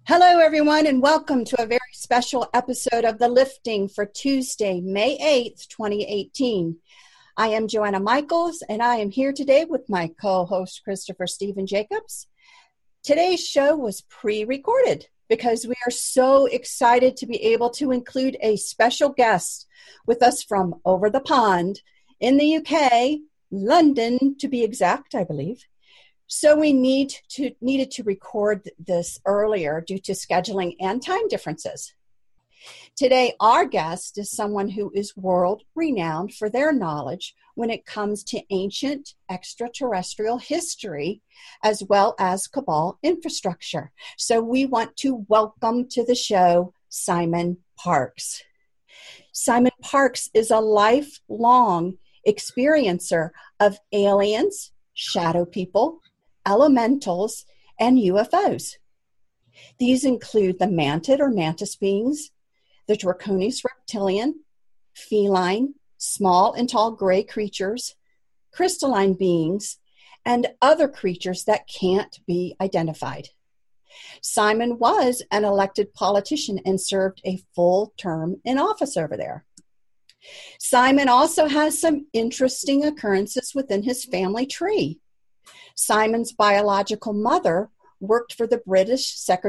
Hello, everyone, and welcome to a very special episode of The Lifting for Tuesday, May 8th, 2018. I am Joanna Michaels, and I am here today with my co-host, Christopher Stephen Jacobs. Today's show was pre-recorded because we are so excited to be able to include a special guest with us from over the pond in the UK, London to be exact, I believe. So we needed to record this earlier due to scheduling and time differences. Today, our guest is someone who is world-renowned for their knowledge when it comes to ancient extraterrestrial history, as well as Cabal infrastructure. So we want to welcome to the show Simon Parkes. Simon Parkes is a lifelong experiencer of aliens, shadow people, elementals, and UFOs. These include the mantid or mantis beings, the Draconis reptilian, feline, small and tall gray creatures, crystalline beings, and other creatures that can't be identified. Simon was an elected politician and served a full term in office over there. Simon also has some interesting occurrences within his family tree. Simon's biological mother worked for the British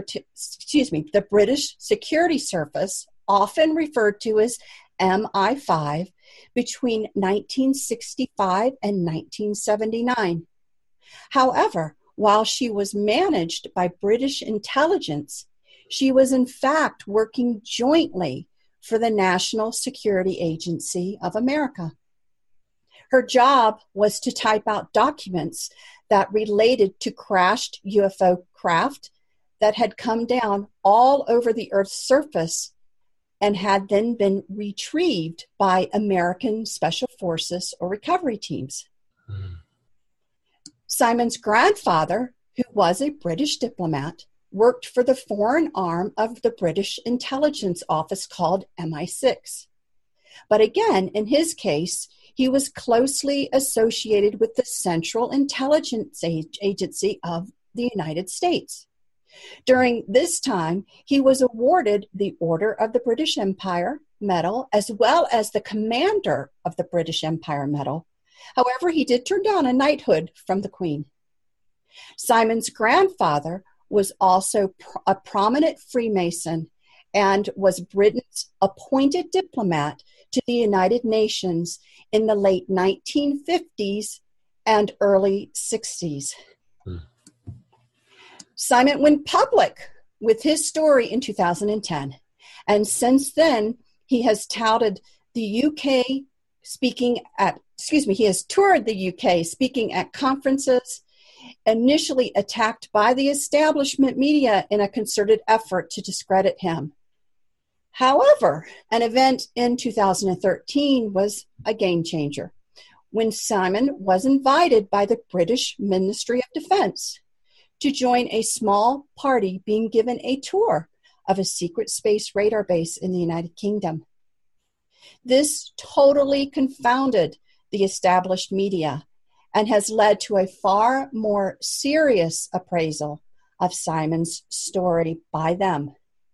Security Service, often referred to as MI5, between 1965 and 1979. However, while she was managed by British intelligence, she was in fact working jointly for the National Security Agency of America. Her job was to type out documents that related to crashed UFO craft that had come down all over the Earth's surface and had then been retrieved by American Special Forces or recovery teams. Simon's grandfather, who was a British diplomat, worked for the foreign arm of the British intelligence office called MI6. But again, in his case, he was closely associated with the Central Intelligence Agency of the United States. During this time, he was awarded the Order of the British Empire Medal, as well as the Commander of the British Empire Medal. However, he did turn down a knighthood from the Queen. Simon's grandfather was also a prominent Freemason and was Britain's appointed diplomat to the United Nations in the late 1950s and early 60s. Simon went public with his story in 2010, and since then he has touted the UK he has toured the UK speaking at conferences, initially attacked by the establishment media in a concerted effort to discredit him. However, an event in 2013 was a game changer when Simon was invited by the British Ministry of Defense to join a small party being given a tour of a secret space radar base in the United Kingdom. This totally confounded the established media and has led to a far more serious appraisal of Simon's story by them.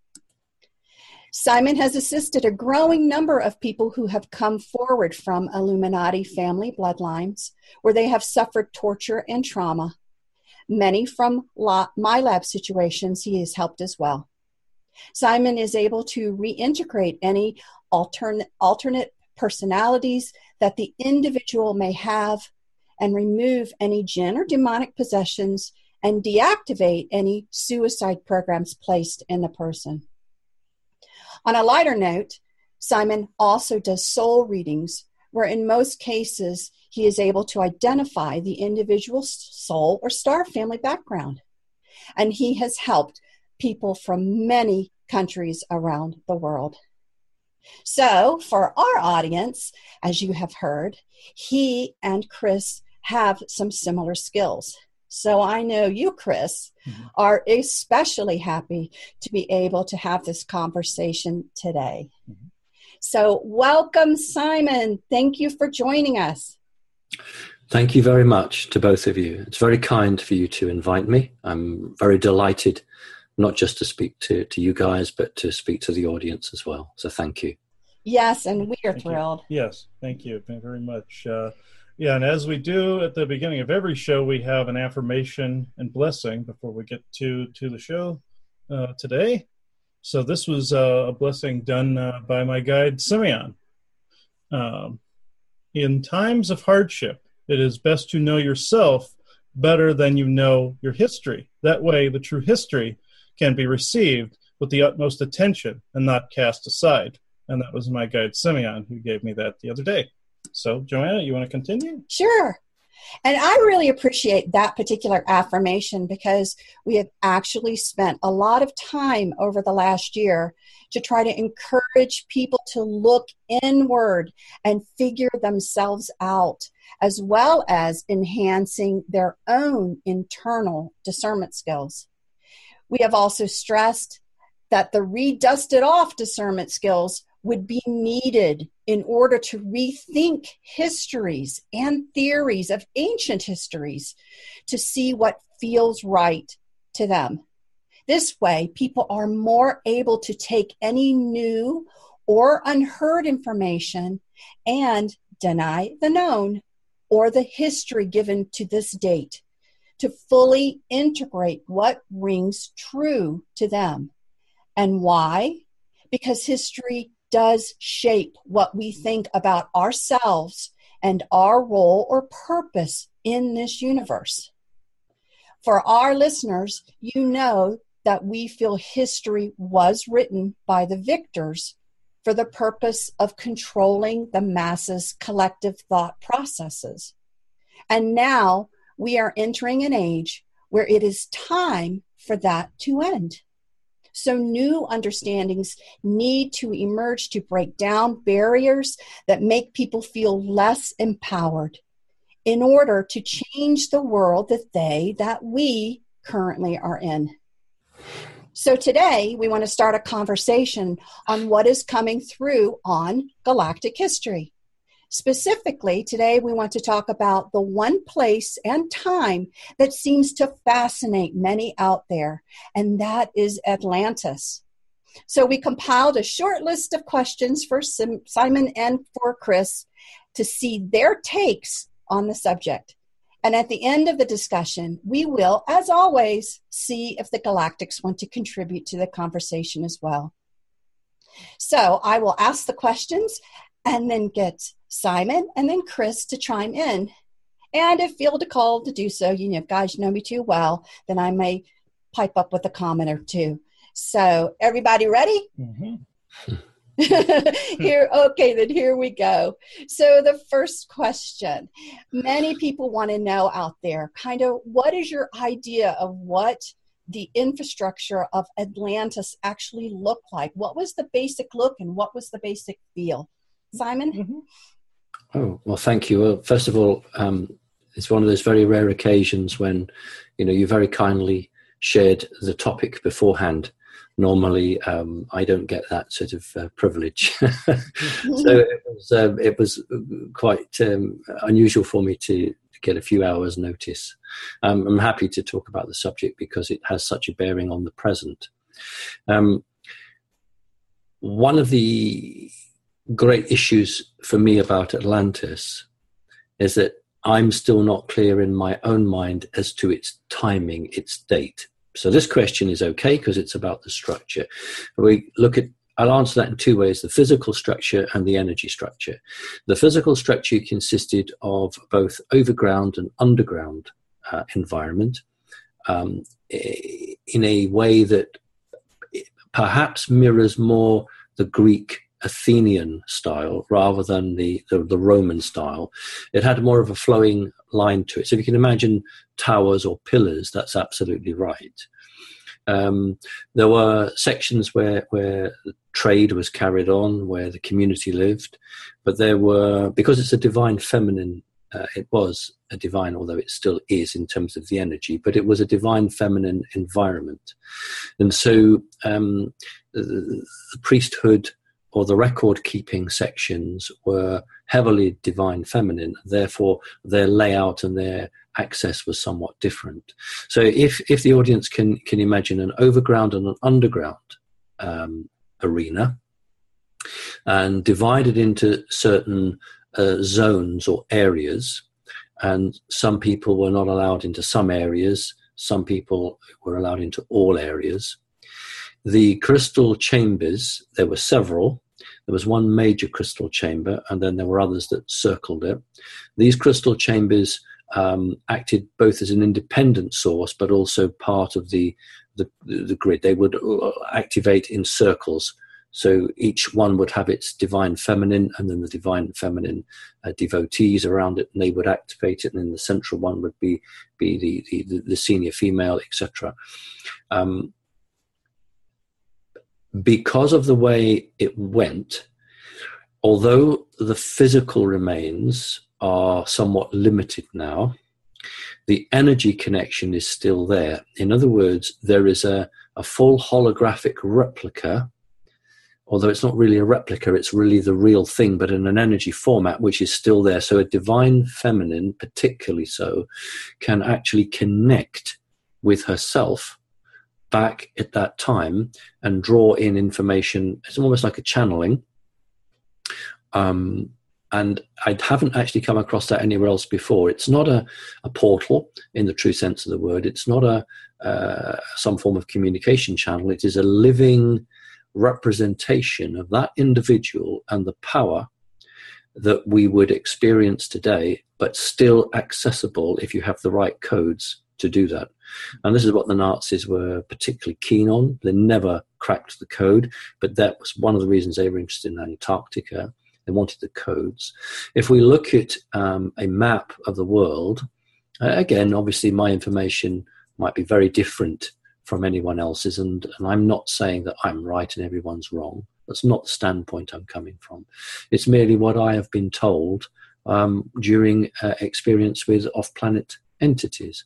Simon has assisted a growing number of people who have come forward from Illuminati family bloodlines where they have suffered torture and trauma. Many from my lab situations he has helped as well. Simon is able to reintegrate any alternate personalities that the individual may have and remove any jinn or demonic possessions and deactivate any suicide programs placed in the person. On a lighter note, Simon also does soul readings, where in most cases he is able to identify the individual's soul or star family background. And he has helped people from many countries around the world. So for our audience, as you have heard, he and Chris have some similar skills. So I know you, Chris, are especially happy to be able to have this conversation today. So welcome, Simon. Thank you for joining us. Thank you very much to both of you. It's very kind for you to invite me. I'm very delighted not just to speak to you guys, but to speak to the audience as well. So thank you. Yes, and we are thrilled. Yes, thank you very much. And as we do at the beginning of every show, we have an affirmation and blessing before we get to the show today. So this was a blessing done by my guide, Simeon. In times of hardship, it is best to know yourself better than you know your history. That way, the true history can be received with the utmost attention and not cast aside. And that was my guide, Simeon, who gave me that the other day. So, Joanna, you want to continue? Sure. And I really appreciate that particular affirmation because we have actually spent a lot of time over the last year to try to encourage people to look inward and figure themselves out, as well as enhancing their own internal discernment skills. We have also stressed that the redusted off discernment skills would be needed in order to rethink histories and theories of ancient histories to see what feels right to them. This way, people are more able to take any new or unheard information and deny the known or the history given to this date to fully integrate what rings true to them. And why? Because history does shape what we think about ourselves and our role or purpose in this universe. For our listeners, you know that we feel history was written by the victors for the purpose of controlling the masses' collective thought processes. And now we are entering an age where it is time for that to end. So new understandings need to emerge to break down barriers that make people feel less empowered in order to change the world that we currently are in. So today we want to start a conversation on what is coming through on galactic history. Specifically, today we want to talk about the one place and time that seems to fascinate many out there, and that is Atlantis. So we compiled a short list of questions for Simon and for Chris to see their takes on the subject. And at the end of the discussion, we will, as always, see if the Galactics want to contribute to the conversation as well. So I will ask the questions and then get Simon and then Chris to chime in. And if feel called to do so, if guys know me too well, then I may pipe up with a comment or two. So everybody ready? Mm-hmm. Here we go. So the first question, many people want to know out there, kind of what is your idea of what the infrastructure of Atlantis actually looked like? What was the basic look and what was the basic feel? Simon? Mm-hmm. Oh, well, thank you. Well, first of all, it's one of those very rare occasions when, you very kindly shared the topic beforehand. Normally, I don't get that sort of privilege. So it was quite unusual for me to get a few hours notice. I'm happy to talk about the subject because it has such a bearing on the present. One of the great issues for me about Atlantis is that I'm still not clear in my own mind as to its timing, its date. So this question is okay because it's about the structure. I'll answer that in two ways, the physical structure and the energy structure. The physical structure consisted of both overground and underground environment in a way that perhaps mirrors more the Greek Athenian style rather than the Roman style. It had more of a flowing line to it. So if you can imagine towers or pillars, that's absolutely right. There were sections where trade was carried on, where the community lived, but there were, because it's a divine feminine, it was a divine, although it still is in terms of the energy, but it was a divine feminine environment. And so the priesthood or the record-keeping sections were heavily divine feminine. Therefore, their layout and their access was somewhat different. So if the audience can imagine an overground and an underground arena, and divided into certain zones or areas, and some people were not allowed into some areas, some people were allowed into all areas. The crystal chambers, there were several. There was one major crystal chamber, and then there were others that circled it. These crystal chambers acted both as an independent source, but also part of the grid. They would activate in circles. So each one would have its divine feminine, and then the divine feminine devotees around it, and they would activate it. And then the central one would be the senior female, etc. Because of the way it went, although the physical remains are somewhat limited now, the energy connection is still there. In other words, there is a full holographic replica, although it's not really a replica, it's really the real thing, but in an energy format, which is still there. So a divine feminine, particularly so, can actually connect with herself back at that time and draw in information. It's almost like a channeling. And I haven't actually come across that anywhere else before. It's not a portal in the true sense of the word. It's not some form of communication channel. It is a living representation of that individual and the power that we would experience today, but still accessible if you have the right codes to do that. And this is what the Nazis were particularly keen on. They never cracked the code, but that was one of the reasons they were interested in Antarctica. They wanted the codes. If we look at a map of the world, again, obviously my information might be very different from anyone else's, and I'm not saying that I'm right and everyone's wrong. That's not the standpoint I'm coming from. It's merely what I have been told during experience with off-planet entities.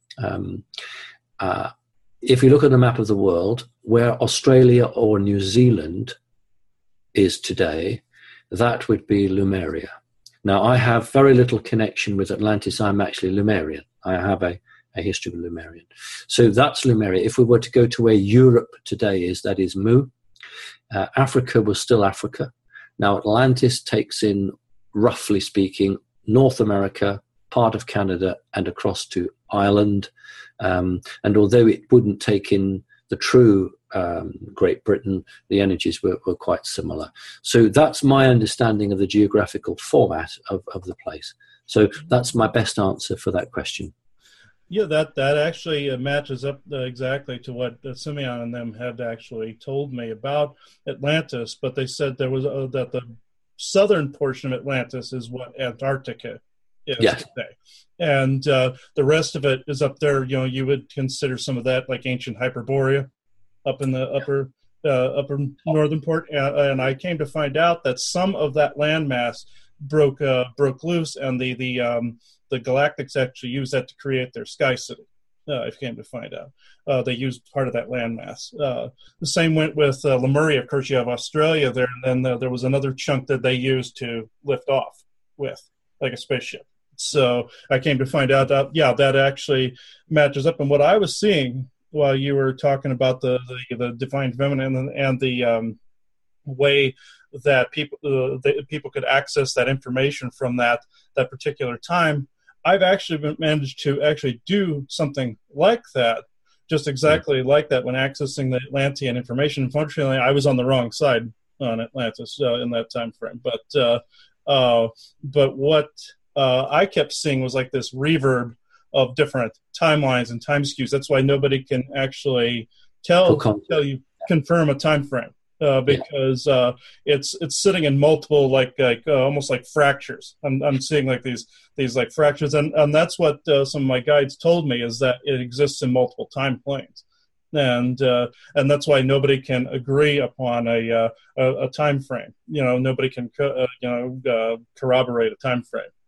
If we look at a map of the world, where Australia or New Zealand is today, that would be Lemuria. Now, I have very little connection with Atlantis. I'm actually Lemurian. I have a history with Lemurian. So that's Lemuria. If we were to go to where Europe today is, that is Mu. Africa was still Africa. Now, Atlantis takes in, roughly speaking, North America, part of Canada, and across to Ireland. And although it wouldn't take in the true Great Britain, the energies were quite similar. So that's my understanding of the geographical format of the place. So that's my best answer for that question. Yeah, that actually matches up exactly to what Simeon and them had actually told me about Atlantis. But they said there was that the southern portion of Atlantis is what Antarctica is today, and the rest of it is up there. You know, you would consider some of that like ancient Hyperborea, up in the upper northern part. And I came to find out that some of that landmass broke loose, and the Galactics actually used that to create their Sky City. I came to find out they used part of that landmass. The same went with Lemuria. Of course, you have Australia there, and then there was another chunk that they used to lift off with, like a spaceship. So I came to find out that that actually matches up. And what I was seeing while you were talking about the divine feminine and the way that people could access that information from that particular time, I've actually managed to actually do something like that, just exactly like that when accessing the Atlantean information. Unfortunately, I was on the wrong side on Atlantis in that time frame. But what I kept seeing was like this reverb of different timelines and time skews. That's why nobody can actually confirm a time frame. Because it's sitting in multiple almost like fractures. I'm seeing like these like fractures, and that's what some of my guides told me, is that it exists in multiple time planes, and that's why nobody can agree upon a time frame. You know, nobody can corroborate a time frame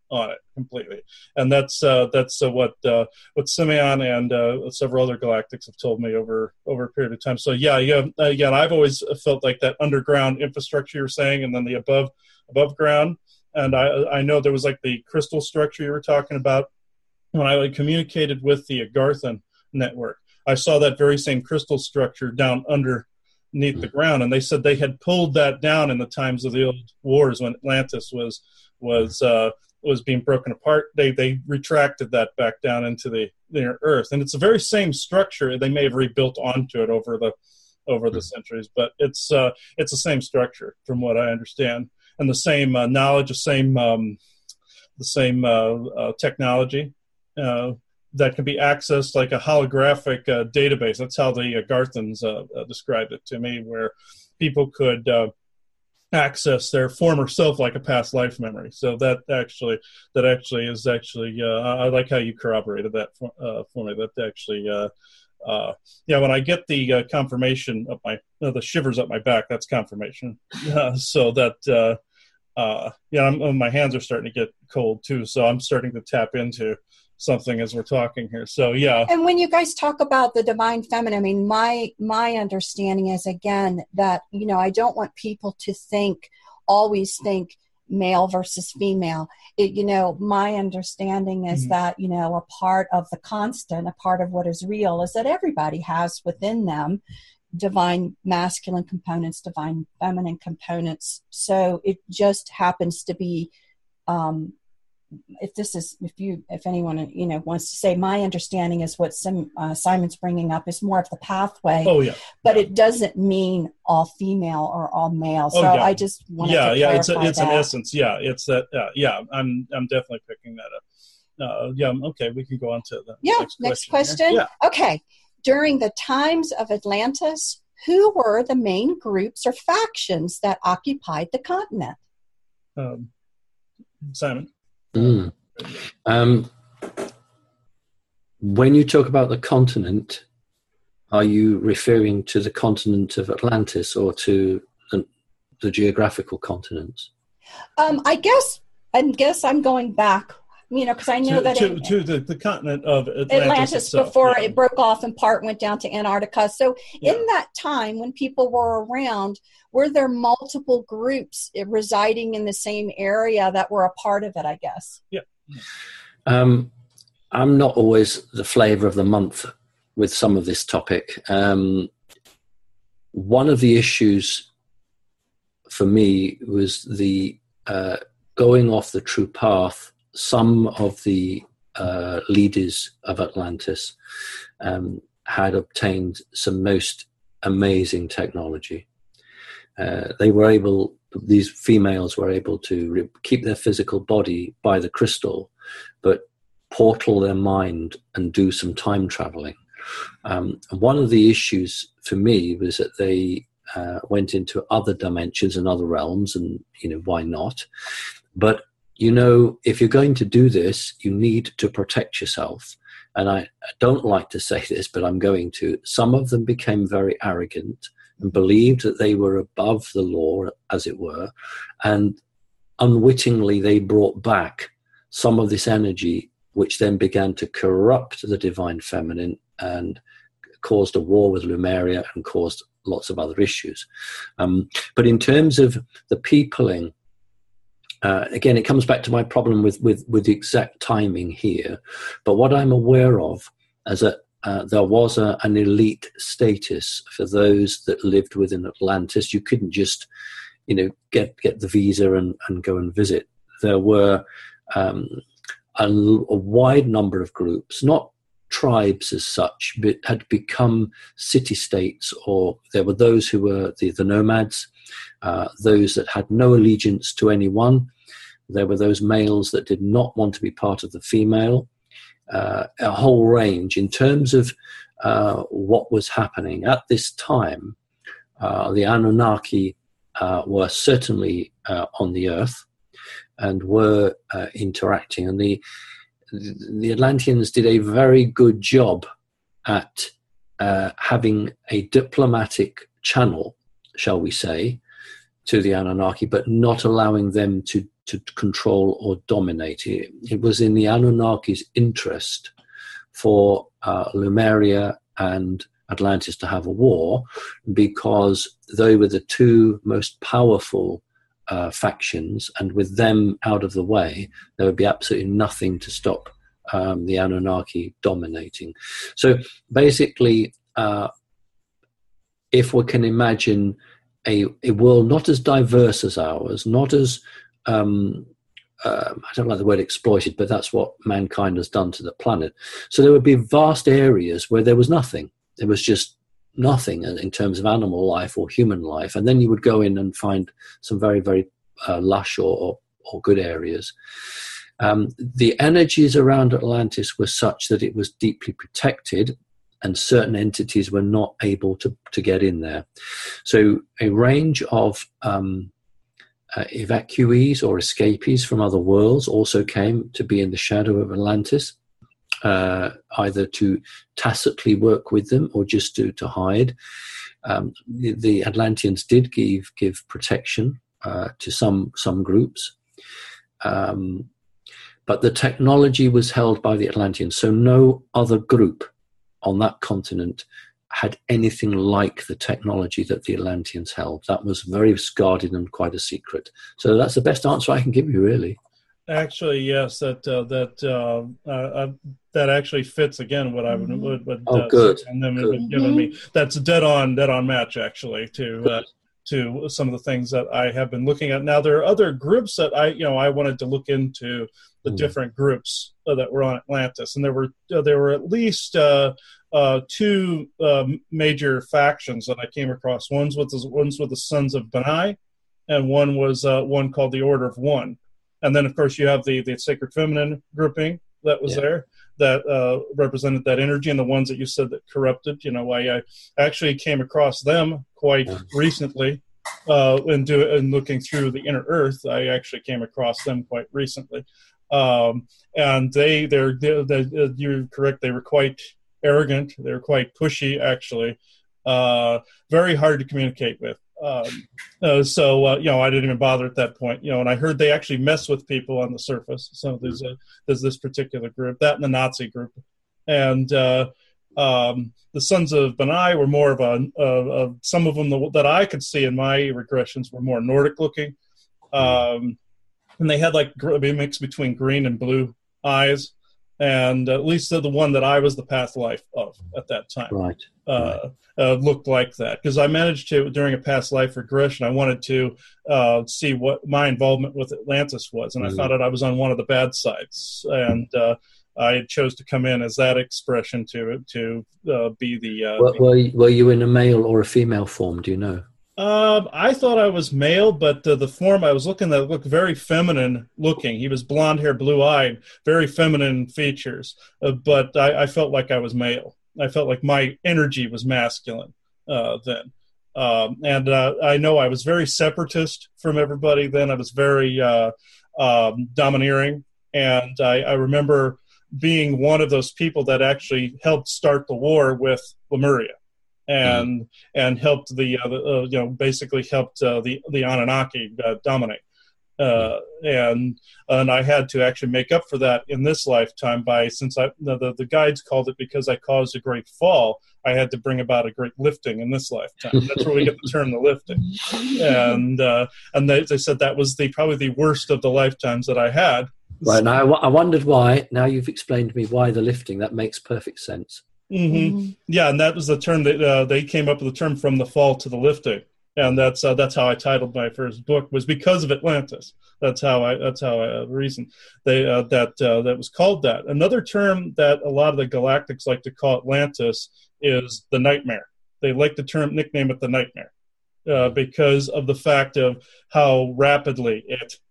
on it completely. And that's what Simeon and several other galactics have told me over a period of time. So again, I've always felt like that underground infrastructure you're saying, and then the above ground. And I know there was like the crystal structure you were talking about. When I communicated with the Agarthan network, I saw that very same crystal structure down underneath the ground, and they said they had pulled that down in the times of the old wars when Atlantis was being broken apart. They retracted that back down into the Earth, and it's the very same structure. They may have rebuilt onto it over the centuries, but it's the same structure from what I understand, and the same knowledge, the same technology that can be accessed like a holographic database. That's how the Agarthans described it to me, where people could access their former self like a past life memory. So that actually is I like how you corroborated that for me. That actually, when I get the confirmation of the shivers up my back, that's confirmation. So that, my hands are starting to get cold too. So I'm starting to tap into something as we're talking here. So yeah. And when you guys talk about the divine feminine, I mean, my understanding is, again, that, I don't want people to always think male versus female. My understanding is that, a part of the constant, a part of what is real, is that everybody has within them divine masculine components, divine feminine components. So it just happens to be, if anyone wants to say, my understanding is what Simon's bringing up is more of the pathway. Oh yeah, but it doesn't mean all female or all male. So I just wanted to clarify it's an essence. Yeah, it's that. I'm definitely picking that up. Okay, we can go on to the next question. Yeah. Okay, during the times of Atlantis, who were the main groups or factions that occupied the continent? Simon. When you talk about the continent, are you referring to the continent of Atlantis or to the geographical continents? I guess I'm going back, because I know that to the continent of Atlantis itself, before it broke off and part went down to Antarctica. So in that time when people were around, were there multiple groups residing in the same area that were a part of it, I guess? Yeah. I'm not always the flavor of the month with some of this topic. One of the issues for me was the going off the true path. Some of the leaders of Atlantis had obtained some most amazing technology. These females were able to keep their physical body by the crystal, but portal their mind and do some time traveling. One of the issues for me was that they went into other dimensions and other realms, and why not? But if you're going to do this, you need to protect yourself. And I don't like to say this, but I'm going to. Some of them became very arrogant and believed that they were above the law, as it were, and unwittingly they brought back some of this energy, which then began to corrupt the divine feminine and caused a war with Lemuria and caused lots of other issues. But in terms of the peopling, again, it comes back to my problem with the exact timing here. But what I'm aware of is that there was an elite status for those that lived within Atlantis. You couldn't just, get the visa and go and visit. There were a wide number of groups, not tribes as such, but had become city-states, or there were those who were the nomads, those that had no allegiance to anyone. There were those males that did not want to be part of the female, a whole range. In terms of what was happening at this time, the Anunnaki were certainly on the earth and were interacting. And the Atlanteans did a very good job at having a diplomatic channel, shall we say, to the Anunnaki, but not allowing them to to control or dominate. It was in the Anunnaki's interest for Lemuria and Atlantis to have a war, because they were the two most powerful factions, and with them out of the way, there would be absolutely nothing to stop the Anunnaki dominating. So basically, if we can imagine a world not as diverse as ours, not as I don't like the word exploited, but that's what mankind has done to the planet. So there would be vast areas where there was nothing. There was just nothing in terms of animal life or human life. And then you would go in and find some very, very lush or good areas. The energies around Atlantis were such that it was deeply protected, and certain entities were not able to get in there. So a range of evacuees or escapees from other worlds also came to be in the shadow of Atlantis, either to tacitly work with them or just to hide. The Atlanteans did give protection to some groups, but the technology was held by the Atlanteans, so no other group on that continent had anything like the technology that the Atlanteans held. That was very guarded and quite a secret. So that's the best answer I can give you, really. Actually, yes, that actually fits again what I would good. And then good. Given me. That's a dead on match, actually, to some of the things that I have been looking at. Now, there are other groups that I wanted to look into, the different groups that were on Atlantis, and there were at least two major factions that I came across. One's with the Sons of Benai, and one was one called the Order of One. And then, of course, you have the Sacred Feminine grouping that was there, that represented that energy, and the ones that you said that corrupted. I actually came across them quite recently in looking through the Inner Earth. I actually came across them quite recently. And you're correct, they were quite arrogant. They were quite pushy, actually. Very hard to communicate with. So I didn't even bother at that point, and I heard they actually mess with people on the surface. So there's this particular group, that and the Nazi group. And the Sons of Benai were more of some of them that I could see in my regressions were more Nordic looking. And they had like a mix between green and blue eyes. And at least the one that I was the past life of at that time looked like that. Because I managed to, during a past life regression, I wanted to see what my involvement with Atlantis was. And I found out I was on one of the bad sides. And I chose to come in as that expression to be the... Were you in a male or a female form, do you know? I thought I was male, but the form I was looking at looked very feminine looking. He was blonde hair, blue eyed, very feminine features. But I felt like I was male. I felt like my energy was masculine then. And I know I was very separatist from everybody then. I was very domineering. And I remember being one of those people that actually helped start the war with Lemuria. And helped basically helped the Anunnaki dominate, and I had to actually make up for that in this lifetime since the guides called it, because I caused a great fall. I had to bring about a great lifting in this lifetime. That's where we get the term the lifting, and they said that was probably the worst of the lifetimes that I had. Right, now I wondered why. Now you've explained to me why the lifting. That makes perfect sense. Mm-hmm. Yeah, and that was the term that they came up with the term from the fall to the lifting, and that's how I titled my first book, was because of Atlantis. That's how I reasoned that was called that. Another term that a lot of the galactics like to call Atlantis is the Nightmare. They like the nickname it the Nightmare because of the fact of how rapidly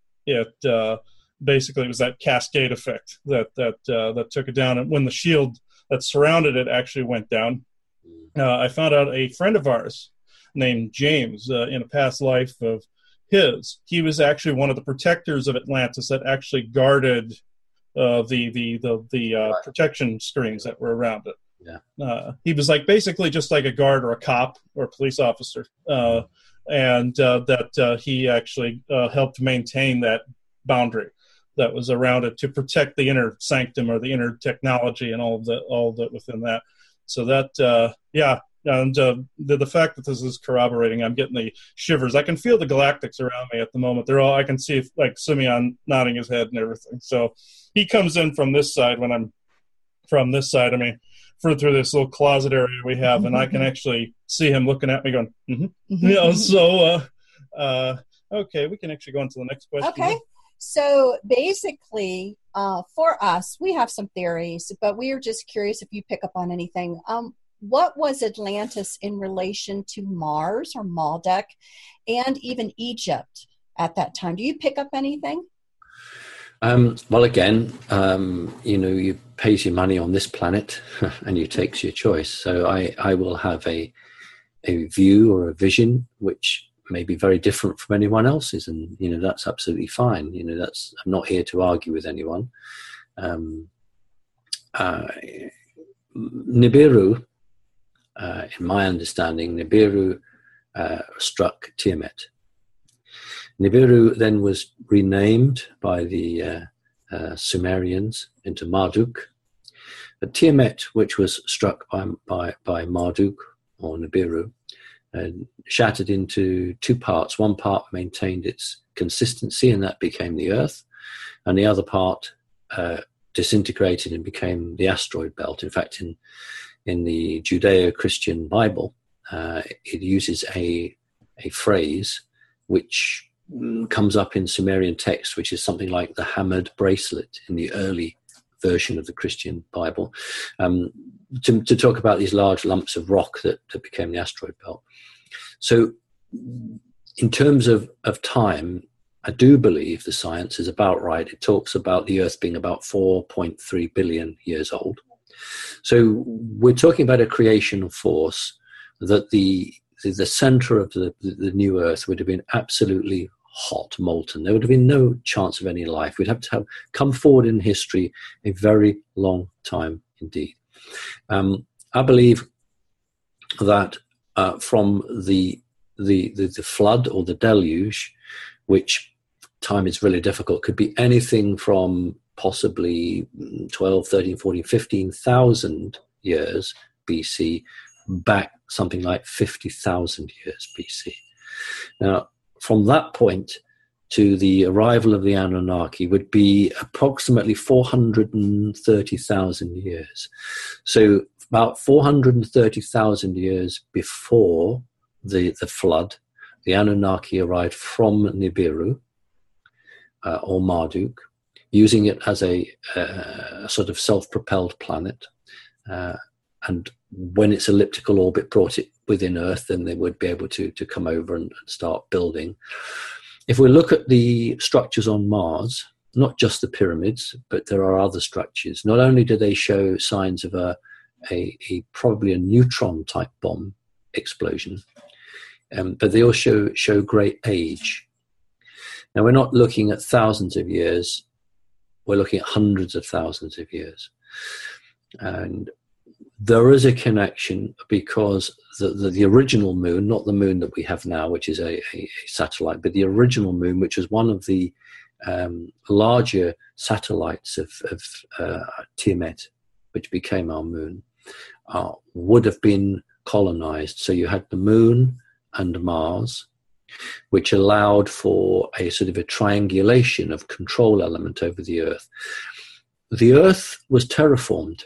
it basically was that cascade effect that took it down, and when the shield that surrounded it actually went down. I found out a friend of ours named James, in a past life of his, he was actually one of the protectors of Atlantis that actually guarded the protection screens that were around it. Yeah. He was basically just like a guard or a cop or a police officer, and that he actually helped maintain that boundary that was around it to protect the inner sanctum or the inner technology and all that within that. So that, and the fact that this is corroborating, I'm getting the shivers. I can feel the galactics around me at the moment. I can see like Simeon nodding his head and everything. So he comes in from this side when I'm from this side. I mean, through this little closet area we have, and I can actually see him looking at me going, So, okay, we can actually go on to the next question. Okay. So basically, for us, we have some theories, but we are just curious if you pick up on anything. What was Atlantis in relation to Mars or Maldek and even Egypt at that time? Do you pick up anything? Well, again, you pays your money on this planet and you takes your choice. So I will have a view or a vision which may be very different from anyone else's, and that's absolutely fine. I'm not here to argue with anyone. Nibiru, in my understanding, Nibiru struck Tiamat. Nibiru then was renamed by the Sumerians into Marduk. But Tiamat, which was struck by Marduk or Nibiru, shattered into two parts. One part maintained its consistency, and that became the Earth, and the other part disintegrated and became the asteroid belt. In fact, in the Judeo-Christian Bible, it uses a phrase which comes up in Sumerian text, which is something like the hammered bracelet in the early version of the Christian Bible, to talk about these large lumps of rock that became the asteroid belt. So in terms of time, I do believe the science is about right. It talks about the Earth being about 4.3 billion years old. So we're talking about a creational force that the center of the new Earth would have been absolutely hot, molten. There would have been no chance of any life. We'd have to have come forward in history a very long time indeed. I believe that from the flood or the deluge, which time is really difficult, could be anything from possibly 12, 13, 14, 15,000 years BC back something like 50,000 years BC. Now, from that point to the arrival of the Anunnaki would be approximately 430,000 years. So about 430,000 years before the flood, the Anunnaki arrived from Nibiru or Marduk, using it as a sort of self-propelled planet. And when its elliptical orbit brought it within Earth, then they would be able to come over and start building. If we look at the structures on Mars, not just the pyramids, but there are other structures. Not only do they show signs of probably a neutron type bomb explosion, but they also show great age. Now, we're not looking at thousands of years, we're looking at hundreds of thousands of years. And there is a connection because the original moon, not the moon that we have now, which is a satellite, but the original moon, which was one of the larger satellites of Tiamat, which became our moon, would have been colonized. So you had the moon and Mars, which allowed for a sort of a triangulation of control element over the Earth. The Earth was terraformed,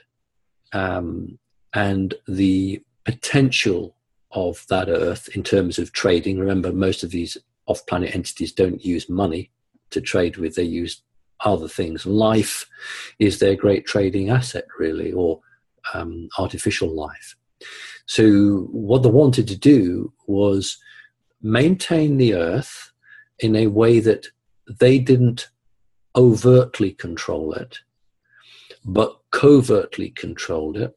and the potential of that Earth in terms of trading, remember most of these off-planet entities don't use money to trade with, they use other things. Life is their great trading asset, really, or artificial life. So what they wanted to do was maintain the Earth in a way that they didn't overtly control it, but covertly controlled it.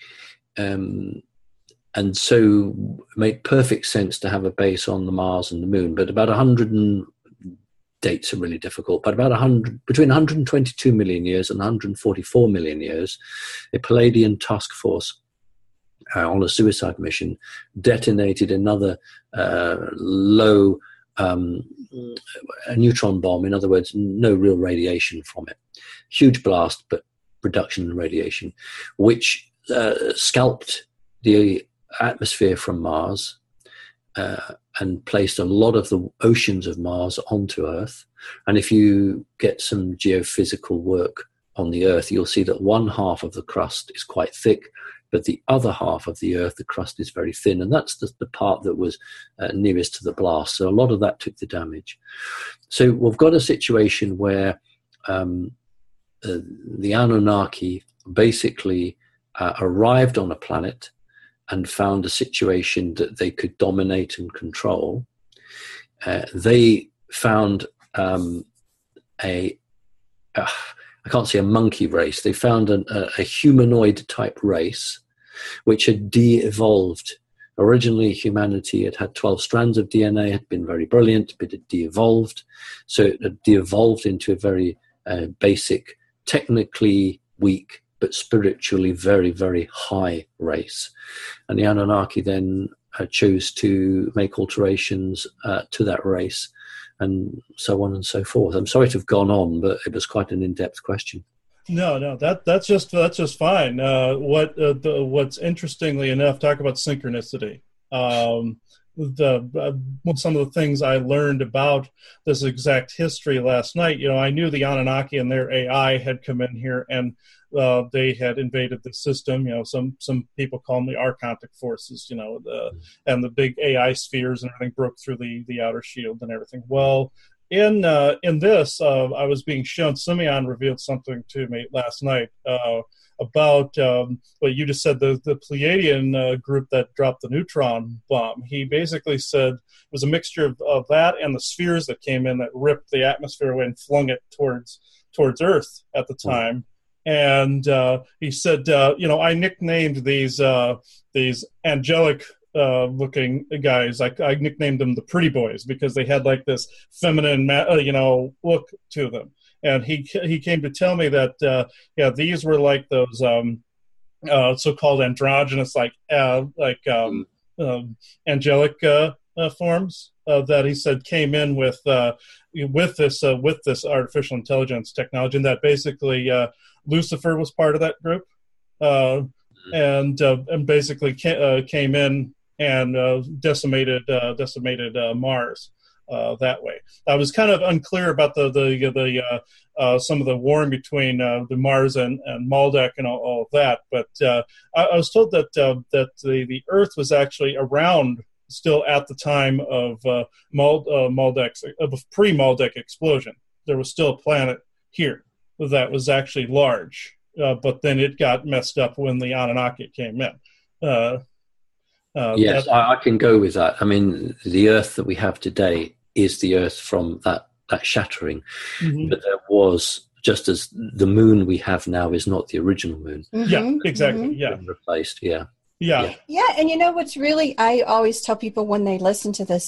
And so it made perfect sense to have a base on the Mars and the Moon. But about 100, dates are really difficult, but between 122 million years and 144 million years, a Palladian task force on a suicide mission detonated another low a neutron bomb. In other words, no real radiation from it. Huge blast, but reduction in radiation, which scalped the atmosphere from Mars and placed a lot of the oceans of Mars onto Earth. And if you get some geophysical work on the Earth, you'll see that one half of the crust is quite thick, but the other half of the Earth, the crust is very thin, and that's the part that was nearest to the blast. So a lot of that took the damage. So we've got a situation where the Anunnaki basically arrived on a planet and found a situation that they could dominate and control. They found I can't say a monkey race. They found a humanoid type race which had de-evolved. Originally, humanity had 12 strands of DNA, had been very brilliant, but it de-evolved. So it had de-evolved into a very basic, technically weak, but spiritually very, very high race. And the Anunnaki then chose to make alterations to that race, and so on and so forth. I'm sorry to have gone on, but it was quite an in-depth question. No, that's just fine. What's interestingly enough, talk about synchronicity. Some of the things I learned about this exact history last night. I knew the Anunnaki and their AI had come in here, and they had invaded the system. Some people call them the Archontic forces. And the big AI spheres and everything broke through the outer shield and everything. Well, in this, I was being shown. Simeon revealed something to me last night about what you just said. The Pleiadian group that dropped the neutron bomb. He basically said it was a mixture of that and the spheres that came in that ripped the atmosphere away and flung it towards Earth at the time. And he said, I nicknamed these angelic looking guys. I nicknamed them the pretty boys because they had like this feminine, look to them. And he came to tell me that these were like those so-called androgynous, angelic forms that he said came in with this artificial intelligence technology, and that basically Lucifer was part of that group, and basically came in and decimated Mars that way. I was kind of unclear about the some of the war between the Mars and Maldek and all of that, but I was told that the Earth was actually around still at the time of Maldek's pre-Maldek explosion. There was still a planet here that was actually large, but then it got messed up when the Anunnaki came in. Yes, I can go with that. I mean, the Earth that we have today is the Earth from that shattering. Mm-hmm. But there was, just as the moon we have now is not the original moon. Mm-hmm. Yeah, exactly. Mm-hmm. Yeah. Replaced, yeah. Yeah. Yeah, and what's really, I always tell people when they listen to this,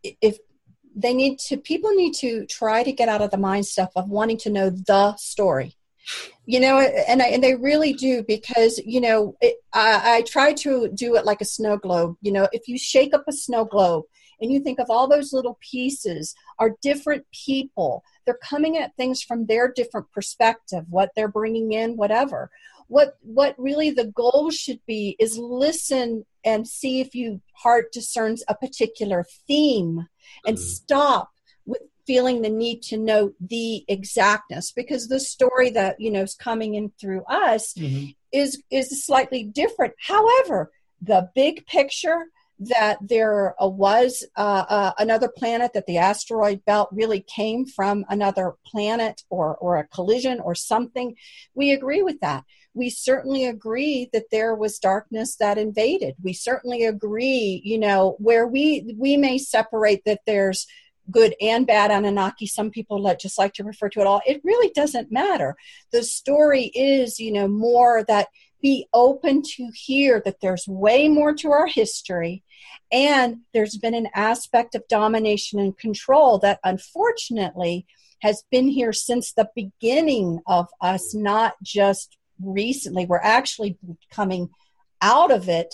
people need to try to get out of the mind stuff of wanting to know the story. And they really do, because, I try to do it like a snow globe. If you shake up a snow globe and you think of all those little pieces are different people, they're coming at things from their different perspective, what they're bringing in, whatever. What really the goal should be is listen and see if your heart discerns a particular theme, and stop with feeling the need to know the exactness, because the story that is coming in through us is slightly different. However, the big picture that there was another planet, that the asteroid belt really came from another planet or a collision or something, we agree with that. We certainly agree that there was darkness that invaded. We certainly agree, where we may separate that there's good and bad Anunnaki. Some people just like to refer to it all. It really doesn't matter. The story is, more that be open to hear that there's way more to our history, and there's been an aspect of domination and control that unfortunately has been here since the beginning of us, not just recently. We're actually coming out of it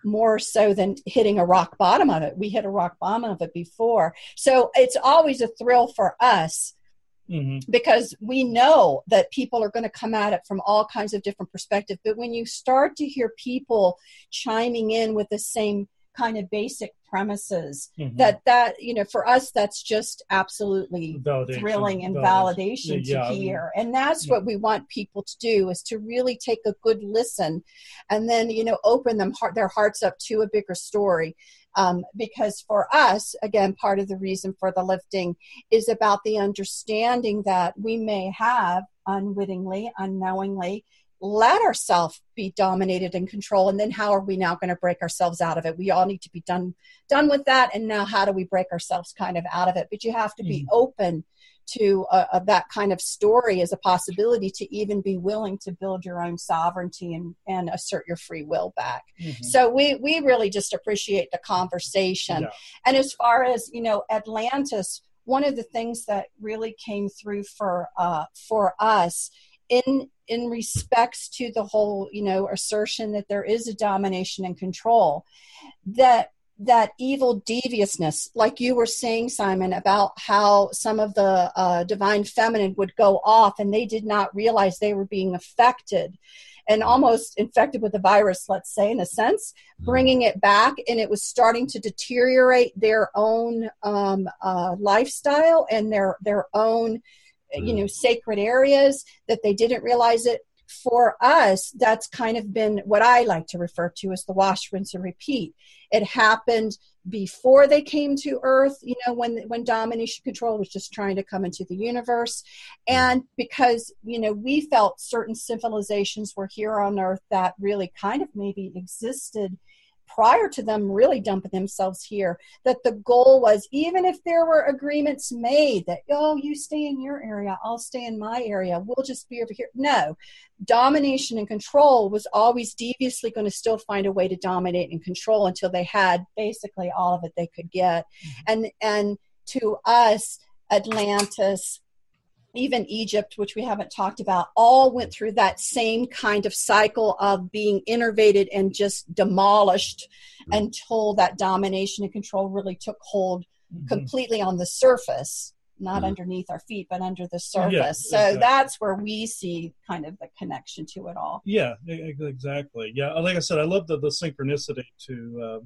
more so than hitting a rock bottom of it. We hit a rock bottom of it before. So it's always a thrill for us because we know that people are going to come at it from all kinds of different perspectives. But when you start to hear people chiming in with the same kind of basic premises, that for us, that's just absolutely thrilling and validation to hear. And that's what we want people to do, is to really take a good listen and then, open their hearts up to a bigger story. Because for us, again, part of the reason for the lifting is about the understanding that we may have unwittingly, unknowingly, let ourselves be dominated and controlled. And then how are we now going to break ourselves out of it? We all need to be done with that. And now how do we break ourselves kind of out of it? But you have to be open to that kind of story as a possibility, to even be willing to build your own sovereignty and assert your free will back. So we really just appreciate the conversation. And as far as, Atlantis, one of the things that really came through for us in respects to the whole, assertion that there is a domination and control, that evil deviousness, like you were saying, Simon, about how some of the divine feminine would go off and they did not realize they were being affected and almost infected with the virus, let's say, in a sense, bringing it back, and it was starting to deteriorate their own lifestyle and their own sacred areas, that they didn't realize it. For us, that's kind of been what I like to refer to as the wash, rinse, and repeat. It happened before they came to Earth, when domination control was just trying to come into the universe. And because, we felt certain civilizations were here on Earth that really kind of maybe existed prior to them really dumping themselves here, that the goal was, even if there were agreements made that, you stay in your area, I'll stay in my area, we'll just be over here. No, domination and control was always deviously going to still find a way to dominate and control until they had basically all of it they could get. And to us, Atlantis, even Egypt, which we haven't talked about, all went through that same kind of cycle of being innervated and just demolished until that domination and control really took hold completely on the surface, not underneath our feet, but under the surface. So that's where we see kind of the connection to it all. Yeah, exactly. Yeah, like I said, I love the synchronicity to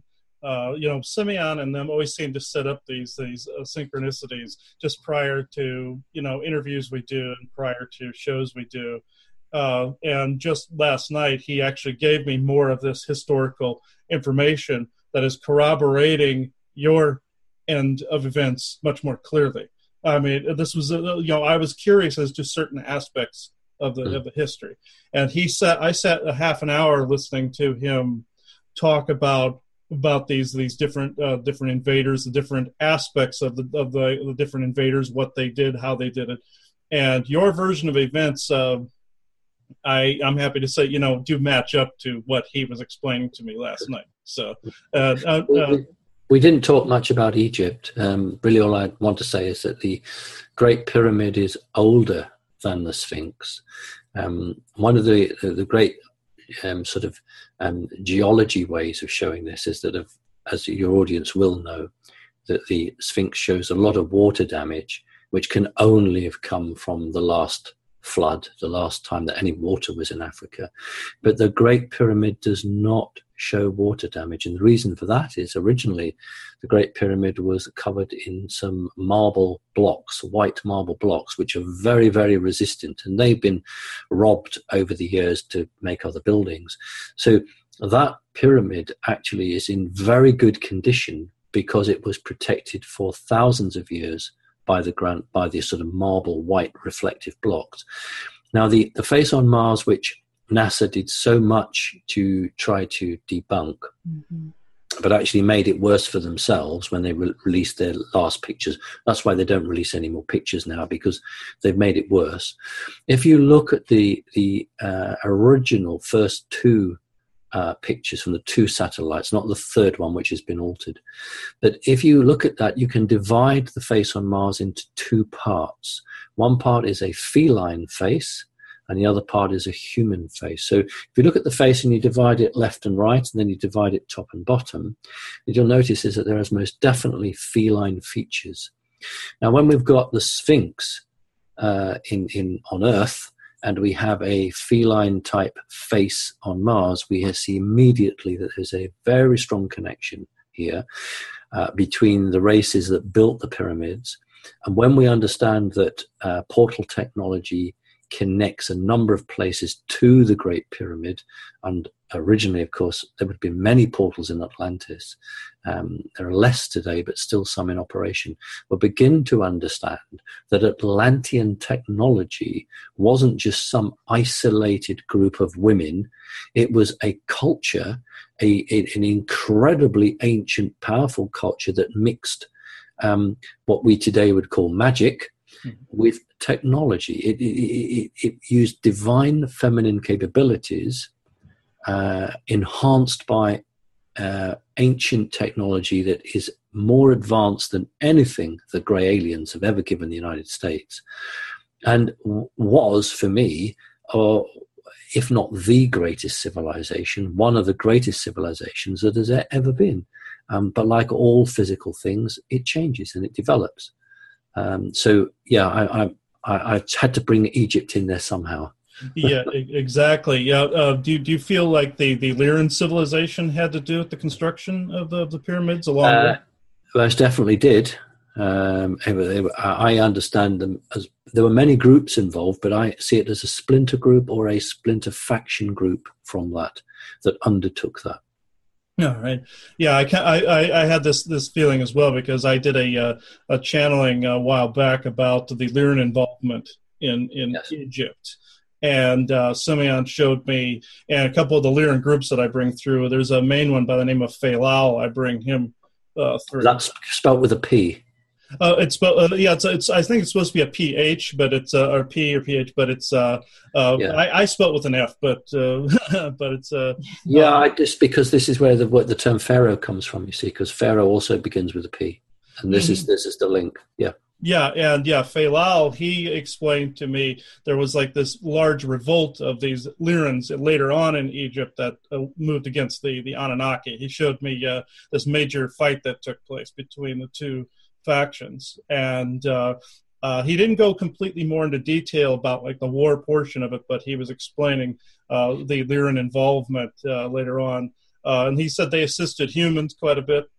Simeon and them always seem to set up these synchronicities just prior to, interviews we do and prior to shows we do. And just last night, he actually gave me more of this historical information that is corroborating your end of events much more clearly. I mean, this was, I was curious as to certain aspects of the history. And I sat a half an hour listening to him talk about these different invaders, the different aspects of the different invaders, what they did, how they did it, and your version of events. I'm happy to say, do match up to what he was explaining to me last night. So we didn't talk much about Egypt. Really, all I want to say is that the Great Pyramid is older than the Sphinx. One of the great geology ways of showing this is that, as your audience will know, that the Sphinx shows a lot of water damage, which can only have come from the last flood, the last time that any water was in Africa. But the Great Pyramid does not show water damage. And the reason for that is originally the Great Pyramid was covered in some marble blocks, white marble blocks, which are very, very resistant. And they've been robbed over the years to make other buildings. So that pyramid actually is in very good condition because it was protected for thousands of years by the sort of marble white reflective blocks. Now the face on Mars, which NASA did so much to try to debunk, but actually made it worse for themselves when they released their last pictures. That's why they don't release any more pictures now, because they've made it worse. If you look at the original first two pictures from the two satellites, not the third one, which has been altered. But if you look at that, you can divide the face on Mars into two parts. One part is a feline face, and the other part is a human face. So if you look at the face and you divide it left and right, and then you divide it top and bottom, what you'll notice is that there is most definitely feline features. Now, when we've got the Sphinx on Earth, and we have a feline type face on Mars, we see immediately that there's a very strong connection here between the races that built the pyramids. And when we understand that portal technology connects a number of places to the Great Pyramid, and originally, of course, there would have been many portals in Atlantis. There are less today, but still some in operation. We'll begin to understand that Atlantean technology wasn't just some isolated group of women. It was a culture, an incredibly ancient, powerful culture that mixed what we today would call magic with technology. It used divine feminine capabilities enhanced by ancient technology that is more advanced than anything the grey aliens have ever given the United States, and was, for me, if not the greatest civilization, one of the greatest civilizations that has ever been. But like all physical things, it changes and it develops. So yeah, I had to bring Egypt in there somehow. Yeah, exactly. Yeah. Do you feel like the Lyran civilization had to do with the construction of the pyramids along with? Most definitely did. I understand them as there were many groups involved, but I see it as a splinter group or a splinter faction group from that undertook that. Yeah, right. Yeah, I had this feeling as well, because I did a channeling a while back about the Lyran involvement in yes. Egypt. And Simeon showed me, and a couple of the Lyran groups that I bring through. There's a main one by the name of Failal. I bring him through. That's spelled with a P. It's spelled. It's. I think it's supposed to be a PH, but it's or P or PH, but it's. Yeah. I spell it with an F, but it's. Yeah, just because this is where the term pharaoh comes from. You see, because pharaoh also begins with a P, and this is the link. Yeah. Yeah, and Failal, he explained to me there was like this large revolt of these Lyrans later on in Egypt that moved against the Anunnaki. He showed me this major fight that took place between the two factions, and he didn't go completely more into detail about like the war portion of it, but he was explaining the Lyran involvement later on, and he said they assisted humans quite a bit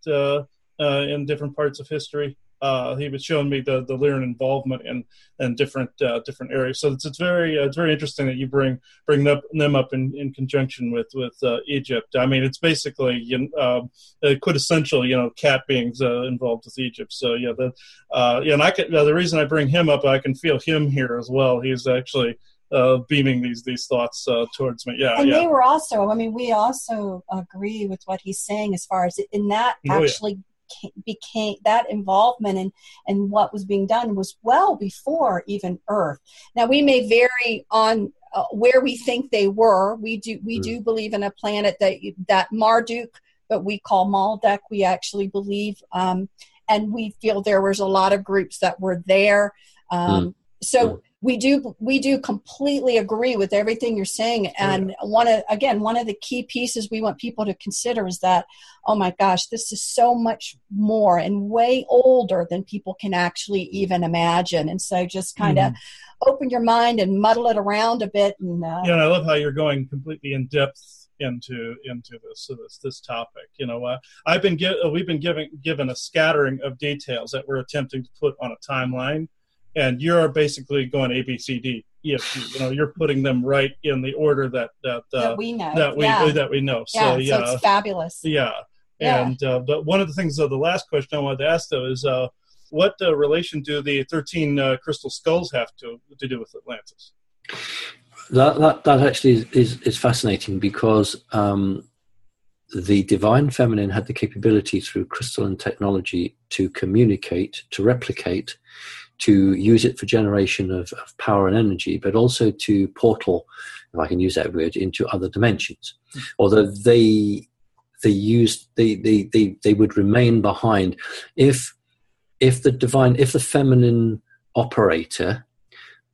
in different parts of history. He was showing me the Lyran involvement in different areas. So it's very interesting that you bring them up in conjunction with Egypt. I mean, it's basically quintessential, cat beings involved with Egypt. So yeah, and the reason I bring him up, I can feel him here as well. He's actually beaming these thoughts towards me. Yeah, and they were also. I mean, we also agree with what he's saying as far as in that actually. Became that involvement and what was being done was well before even Earth. Now we may vary on where we think they were. We do believe in a planet that Marduk, but we call Maldek. We actually believe, and we feel there was a lot of groups that were there. So we do completely agree with everything you're saying. And one of the key pieces we want people to consider is that, oh my gosh, this is so much more and way older than people can actually even imagine. And so just kind of open your mind and muddle it around a bit. And and I love how you're going completely in depth into this topic. We've been given a scattering of details that we're attempting to put on a timeline. And you're basically going A, B, C, D, E, F, G. You're putting them right in the order that we know. That we know. So yeah, so it's fabulous. Yeah. And but one of the things, the last question I wanted to ask though is, what relation do the 13 crystal skulls have to do with Atlantis? That actually is fascinating, because the divine feminine had the capability through crystalline technology to communicate, to replicate, to use it for generation of power and energy, but also to portal, if I can use that word, into other dimensions. Although they would remain behind if the feminine operator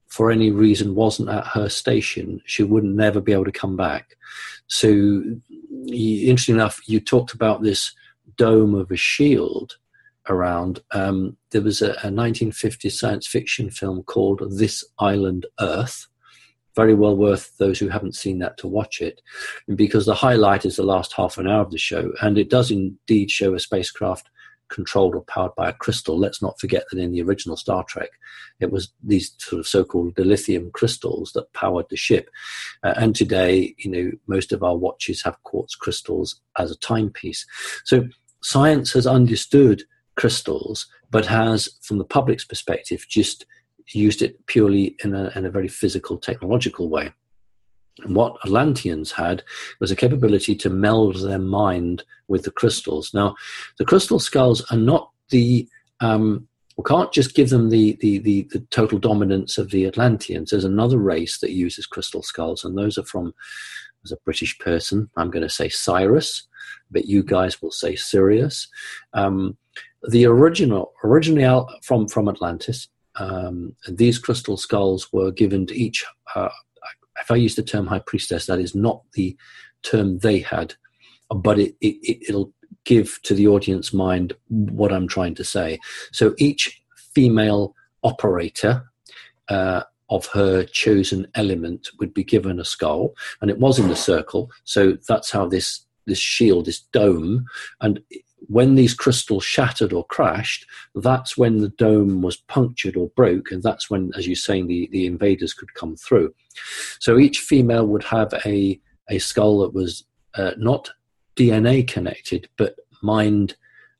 for any reason wasn't at her station, she would never be able to come back. So, interesting enough, you talked about this dome of a shield around. There was a 1950 science fiction film called This Island Earth. Very well worth those who haven't seen that to watch it, because the highlight is the last half an hour of the show, and it does indeed show a spacecraft controlled or powered by a crystal. Let's not forget that in the original Star Trek, it was these sort of so-called dilithium crystals that powered the ship. And today, most of our watches have quartz crystals as a timepiece. So science has understood crystals, but has, from the public's perspective, just used it purely in a very physical, technological way. And what Atlanteans had was a capability to meld their mind with the crystals. Now, the crystal skulls are not we can't just give them the total dominance of the Atlanteans. There's another race that uses crystal skulls, and those are from, as a British person, I'm going to say Cyrus, but you guys will say Sirius. The originally out from Atlantis. And these crystal skulls were given to each, if I use the term high priestess, that is not the term they had, but it'll give to the audience mind what I'm trying to say. So each female operator of her chosen element would be given a skull, and it was in the circle. So that's how this shield, this dome, and when these crystals shattered or crashed, that's when the dome was punctured or broke, and that's when, as you're saying, the invaders could come through. So each female would have a skull that was not DNA connected, but mind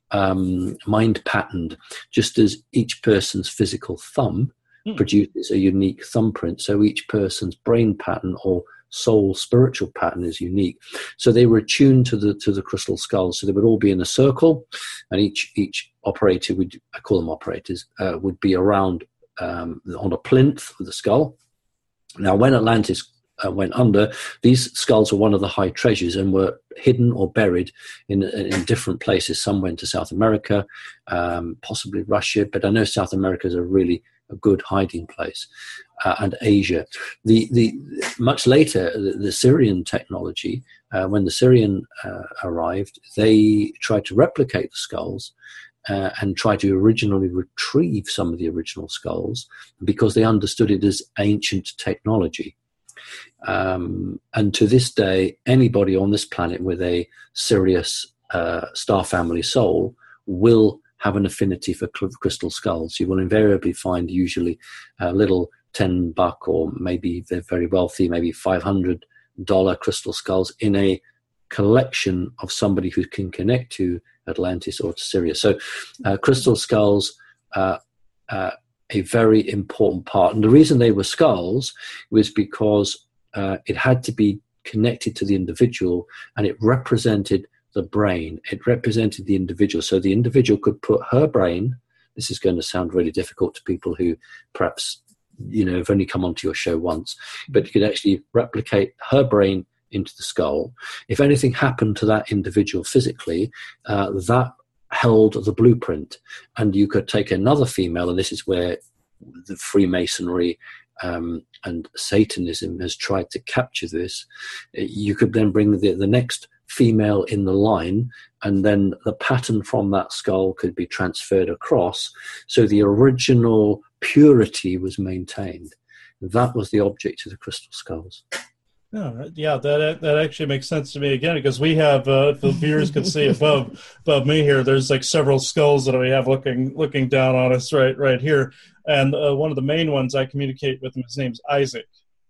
patterned, just as each person's physical thumb produces a unique thumbprint. So each person's brain pattern or soul spiritual pattern is unique. So they were attuned to the crystal skulls. So they would all be in a circle, and each operator I call them operators, would be around on a plinth with the skull. Now, when Atlantis went under, these skulls were one of the high treasures and were hidden or buried in different places. Some went to South America, possibly Russia, but I know South America is a good hiding place, and Asia. The much later, the Syrian technology, when the Syrian arrived, they tried to replicate the skulls and try to originally retrieve some of the original skulls because they understood it as ancient technology. And to this day, anybody on this planet with a Sirius star family soul will have an affinity for crystal skulls. You will invariably find usually a little $10 or maybe they're very wealthy, maybe $500 crystal skulls in a collection of somebody who can connect to Atlantis or to Sirius. So crystal skulls are a very important part. And the reason they were skulls was because it had to be connected to the individual, and it represented the brain. It represented the individual. So the individual could put her brain, this is going to sound really difficult to people who perhaps, have only come onto your show once, but you could actually replicate her brain into the skull. If anything happened to that individual physically, that held the blueprint. And you could take another female, and this is where the Freemasonry and Satanism has tried to capture this. You could then bring the next female in the line, and then the pattern from that skull could be transferred across, so the original purity was maintained. That was the object of the crystal skulls. Yeah, that actually makes sense to me again, because we have, if the viewers can see above me here, there's like several skulls that we have looking down on us right here, and one of the main ones I communicate with him, his name's Isaac,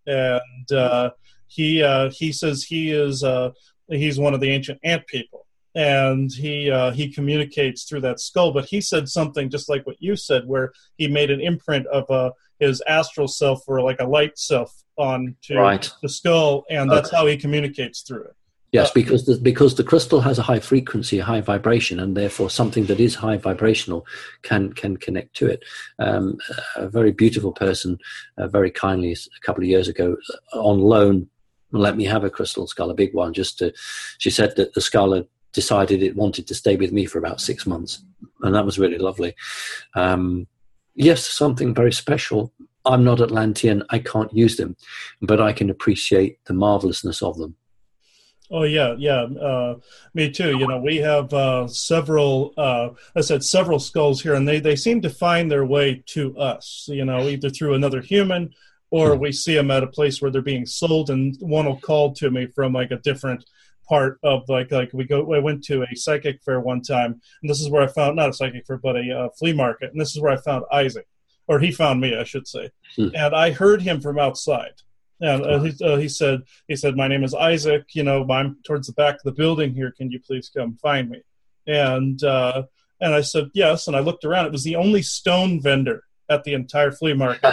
and he says he's one of the ancient ant people, and he communicates through that skull. But he said something just like what you said, where he made an imprint of his astral self or like a light self onto the skull, and that's how he communicates through it. Yes, because the crystal has a high frequency, a high vibration, and therefore something that is high vibrational can connect to it. A very beautiful person, very kindly, a couple of years ago, on loan, let me have a crystal skull, a big one. She said that the skull had decided it wanted to stay with me for about 6 months, and that was really lovely. Yes, something very special I'm not Atlantean. I can't use them, but I can appreciate the marvelousness of them. Oh yeah, yeah. Me too. We have several. I said several skulls here, and they seem to find their way to us. Either through another human, or we see them at a place where they're being sold, and one will call to me from like a different part of like I went to a psychic fair one time, and this is where I found, not a psychic fair, but a flea market, and this is where I found Isaac, or he found me, I should say, and I heard him from outside. And he said, "My name is Isaac. I'm towards the back of the building here. Can you please come find me?" And I said yes. And I looked around. It was the only stone vendor at the entire flea market.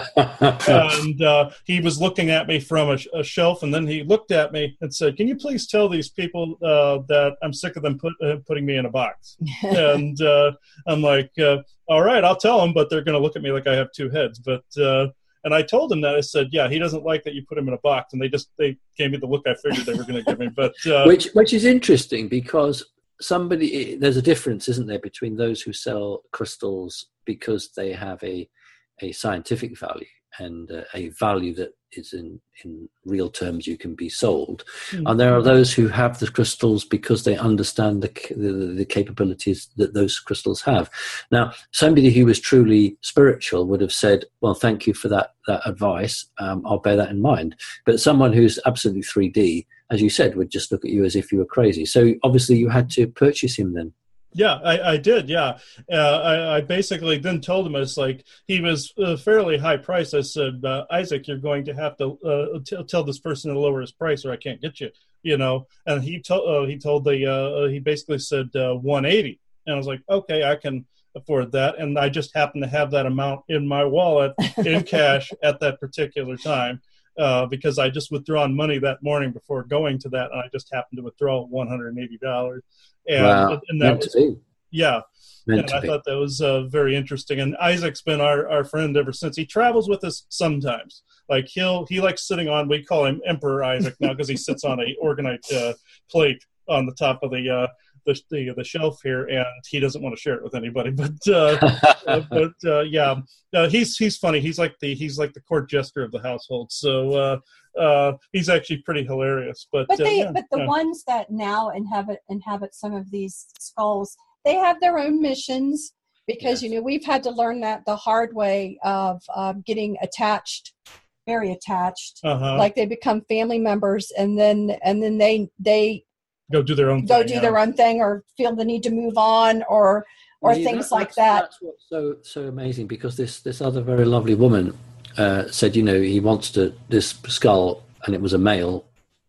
And he was looking at me from a shelf, and then he looked at me and said, "Can you please tell these people that I'm sick of them putting me in a box?" And I'm like, "All right, I'll tell them, but they're going to look at me like I have two heads." But and I told him that. I said, "Yeah, he doesn't like that you put him in a box." And they gave me the look I figured they were going to give me. But which is interesting, because there's a difference, isn't there, between those who sell crystals because they have a scientific value and a value that is in real terms you can be sold, and there are those who have the crystals because they understand the capabilities that those crystals have. Now, somebody who was truly spiritual would have said, "Well, thank you for that advice. I'll bear that in mind." But someone who's absolutely 3D, as you said, would just look at you as if you were crazy. So obviously you had to purchase him then. Yeah, I did. Yeah, I basically then told him, it's like, he was fairly high price. I said, "Isaac, you're going to have to tell this person to lower his price, or I can't get you." And he basically said 180, and I was like, "Okay, I can afford that." And I just happened to have that amount in my wallet in cash at that particular time. Because I just withdrawn money that morning before going to that, and I just happened to withdraw $180. And that was, yeah. And I thought that was very interesting. And Isaac's been our friend ever since. He travels with us sometimes. Like he likes sitting on, we call him Emperor Isaac now, because he sits on a organite plate on the top of the shelf here, and he doesn't want to share it with anybody. But yeah, he's funny. He's like the court jester of the household. So he's actually pretty hilarious. But the ones that now inhabit some of these skulls, they have their own missions, because we've had to learn that the hard way of getting attached, very attached. Like they become family members, and then they go do their own thing, or feel the need to move on, or things like that. That's what's so amazing, because this other very lovely woman said, he wants this skull, and it was a male,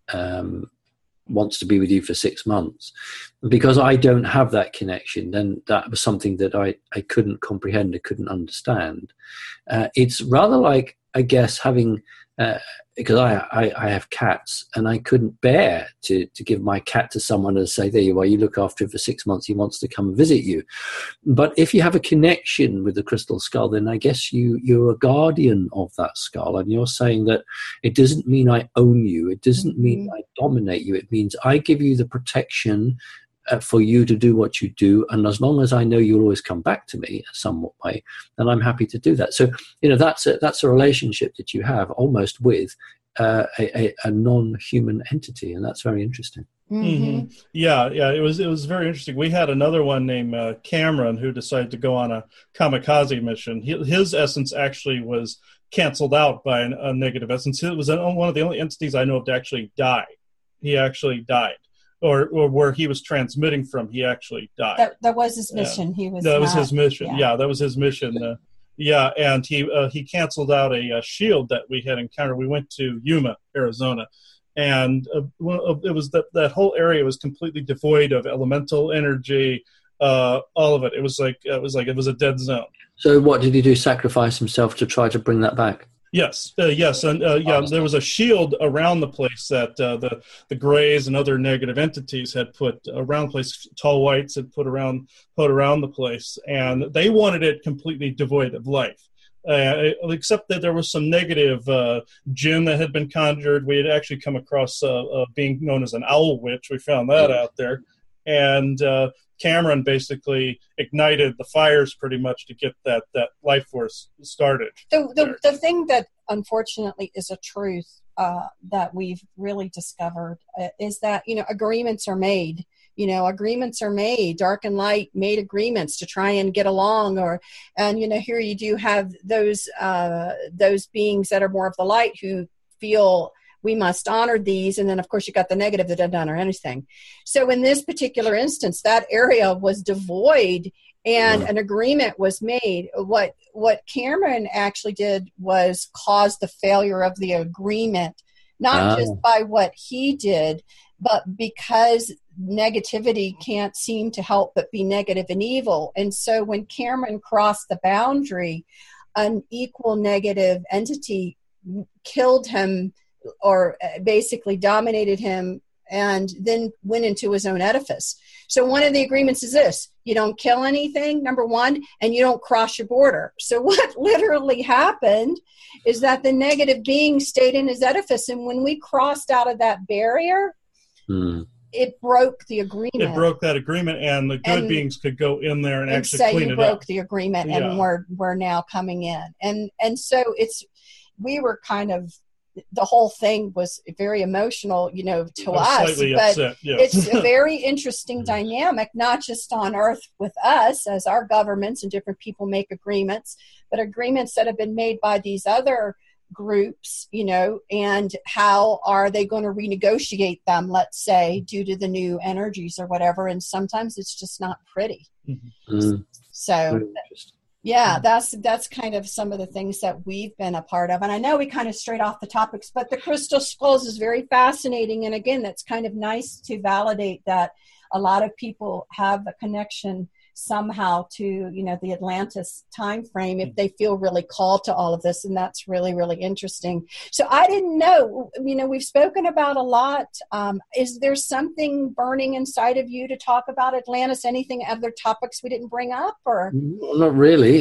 wants to be with you for 6 months. Because I don't have that connection, then that was something that I couldn't comprehend, I couldn't understand. It's rather like, I guess, having because I have cats, and I couldn't bear to give my cat to someone and say, "There you are, you look after him for 6 months, he wants to come and visit you." But if you have a connection with the crystal skull, then I guess you're a guardian of that skull, and you're saying that it doesn't mean I own you, it doesn't mean I dominate you, it means I give you the protection for you to do what you do, and as long as I know you'll always come back to me somewhat way, then I'm happy to do that. So that's a relationship that you have almost with a non-human entity, and that's very interesting. Mm-hmm. Yeah, it was very interesting. We had another one named Cameron, who decided to go on a kamikaze mission. His essence actually was canceled out by a negative essence. It was one of the only entities I know of to actually die. He actually died. Or where he was transmitting from, he actually died. That was his mission. That was his mission. Yeah, that was his mission. And he canceled out a shield that we had encountered. We went to Yuma, Arizona, and it was that whole area was completely devoid of elemental energy. All of it. It was a dead zone. So what did he do? Sacrifice himself to try to bring that back? Yes, and there was a shield around the place that the Greys and other negative entities had put around the place. Tall Whites had put around the place, and they wanted it completely devoid of life, except that there was some negative gin that had been conjured. We had actually come across being known as an owl witch. We found that out there. And Cameron basically ignited the fires pretty much to get that life force started. The thing that unfortunately is a truth that we've really discovered is that, agreements are made. Agreements are made. Dark and light made agreements to try and get along, here you do have those beings that are more of the light who feel we must honor these. And then of course you got the negative that doesn't honor anything. So in this particular instance, that area was devoid and an agreement was made. What Cameron actually did was cause the failure of the agreement, not just by what he did, but because negativity can't seem to help but be negative and evil. And so when Cameron crossed the boundary, an equal negative entity killed him or basically dominated him and then went into his own edifice. So one of the agreements is this: you don't kill anything, number one, and you don't cross your border. So what literally happened is that the negative being stayed in his edifice, and when we crossed out of that barrier, it broke the agreement. It broke that agreement, and the good beings could go in there and actually say clean you it broke up. The agreement, and we're now coming in, and so we were kind of, the whole thing was very emotional, to us, but upset, yes. It's a very interesting dynamic, not just on Earth with us as our governments and different people make agreements, but agreements that have been made by these other groups, and how are they going to renegotiate them, let's say, due to the new energies or whatever. And sometimes it's just not pretty. So yeah, that's kind of some of the things that we've been a part of. And I know we kind of strayed off the topics, but the crystal skulls is very fascinating. And again, that's kind of nice to validate that a lot of people have a connection somehow to, the Atlantis time frame if they feel really called to all of this. And that's really, really interesting. So I didn't know, we've spoken about a lot. Is there something burning inside of you to talk about Atlantis? Anything, other topics we didn't bring up, or? Not really.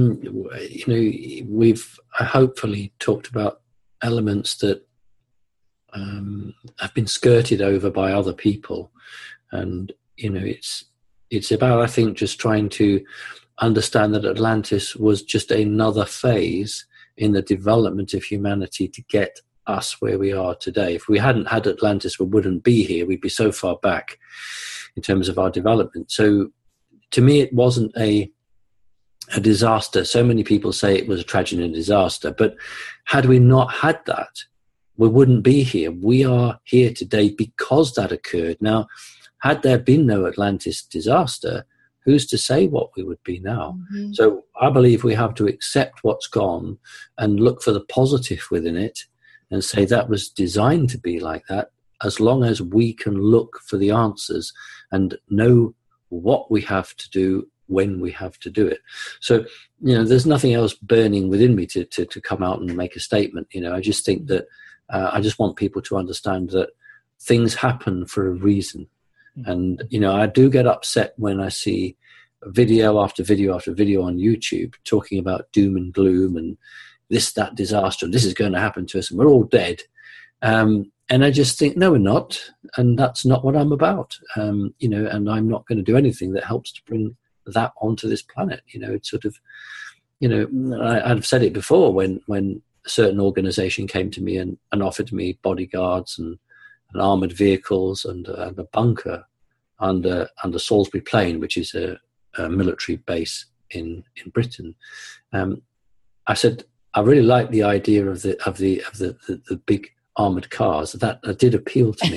We've hopefully talked about elements that have been skirted over by other people. And, it's about, I think, just trying to understand that Atlantis was just another phase in the development of humanity to get us where we are today. If we hadn't had Atlantis, we wouldn't be here. We'd be so far back in terms of our development. So to me, it wasn't a disaster. So many people say it was a tragedy and a disaster. But had we not had that, we wouldn't be here. We are here today because that occurred. Now, had there been no Atlantis disaster, who's to say what we would be now? Mm-hmm. So I believe we have to accept what's gone and look for the positive within it and say that was designed to be like that, as long as we can look for the answers and know what we have to do when we have to do it. So, there's nothing else burning within me to come out and make a statement. I just think that I just want people to understand that things happen for a reason. And, I do get upset when I see video after video after video on YouTube talking about doom and gloom and this, that disaster, and this is going to happen to us and we're all dead. And I just think, no, we're not. And that's not what I'm about. And I'm not going to do anything that helps to bring that onto this planet. It's sort of, I've said it before when a certain organization came to me and offered me bodyguards and armored vehicles and a bunker under Salisbury Plain, which is a military base in Britain. I said I really like the idea of the big armored cars. That did appeal to me.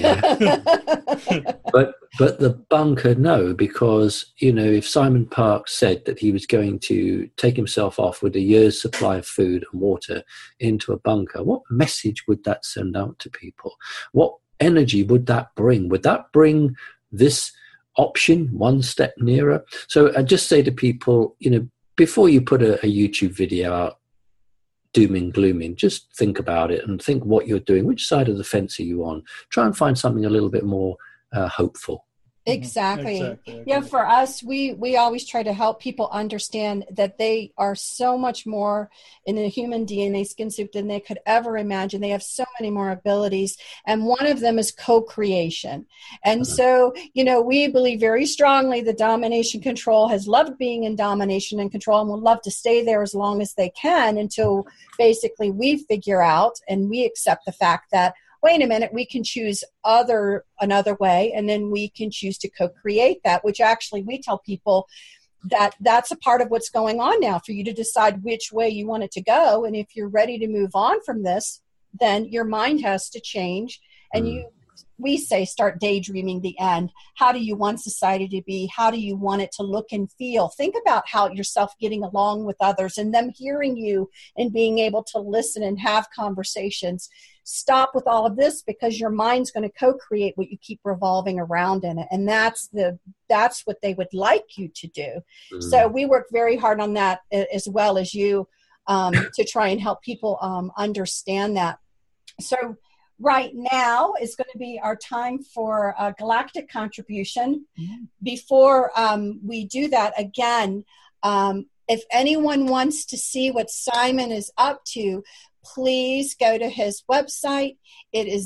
but the bunker, no, because if Simon Parkes said that he was going to take himself off with a year's supply of food and water into a bunker, what message would that send out to people? What energy would that bring? Would that bring this option one step nearer? So I just say to people, before you put a YouTube video out doom and glooming, just think about it and think what you're doing. Which side of the fence are you on? Try and find something a little bit more hopeful. Exactly. Yeah, for us, we always try to help people understand that they are so much more in a human DNA skin suit than they could ever imagine. They have so many more abilities, and one of them is co-creation. And so, we believe very strongly that domination control has loved being in domination and control and will love to stay there as long as they can until basically we figure out and we accept the fact that, wait a minute, we can choose another way, and then we can choose to co-create that, which actually we tell people that that's a part of what's going on now for you to decide which way you want it to go. And if you're ready to move on from this, then your mind has to change. And we say start daydreaming the end. How do you want society to be? How do you want it to look and feel? Think about how yourself getting along with others and them hearing you and being able to listen and have conversations. Stop with all of this because your mind's going to co-create what you keep revolving around in it. And that's what they would like you to do. So we work very hard on that as well as you to try and help people understand that. So right now is going to be our time for a galactic contribution. Before we do that, again, if anyone wants to see what Simon is up to, please go to his website. It is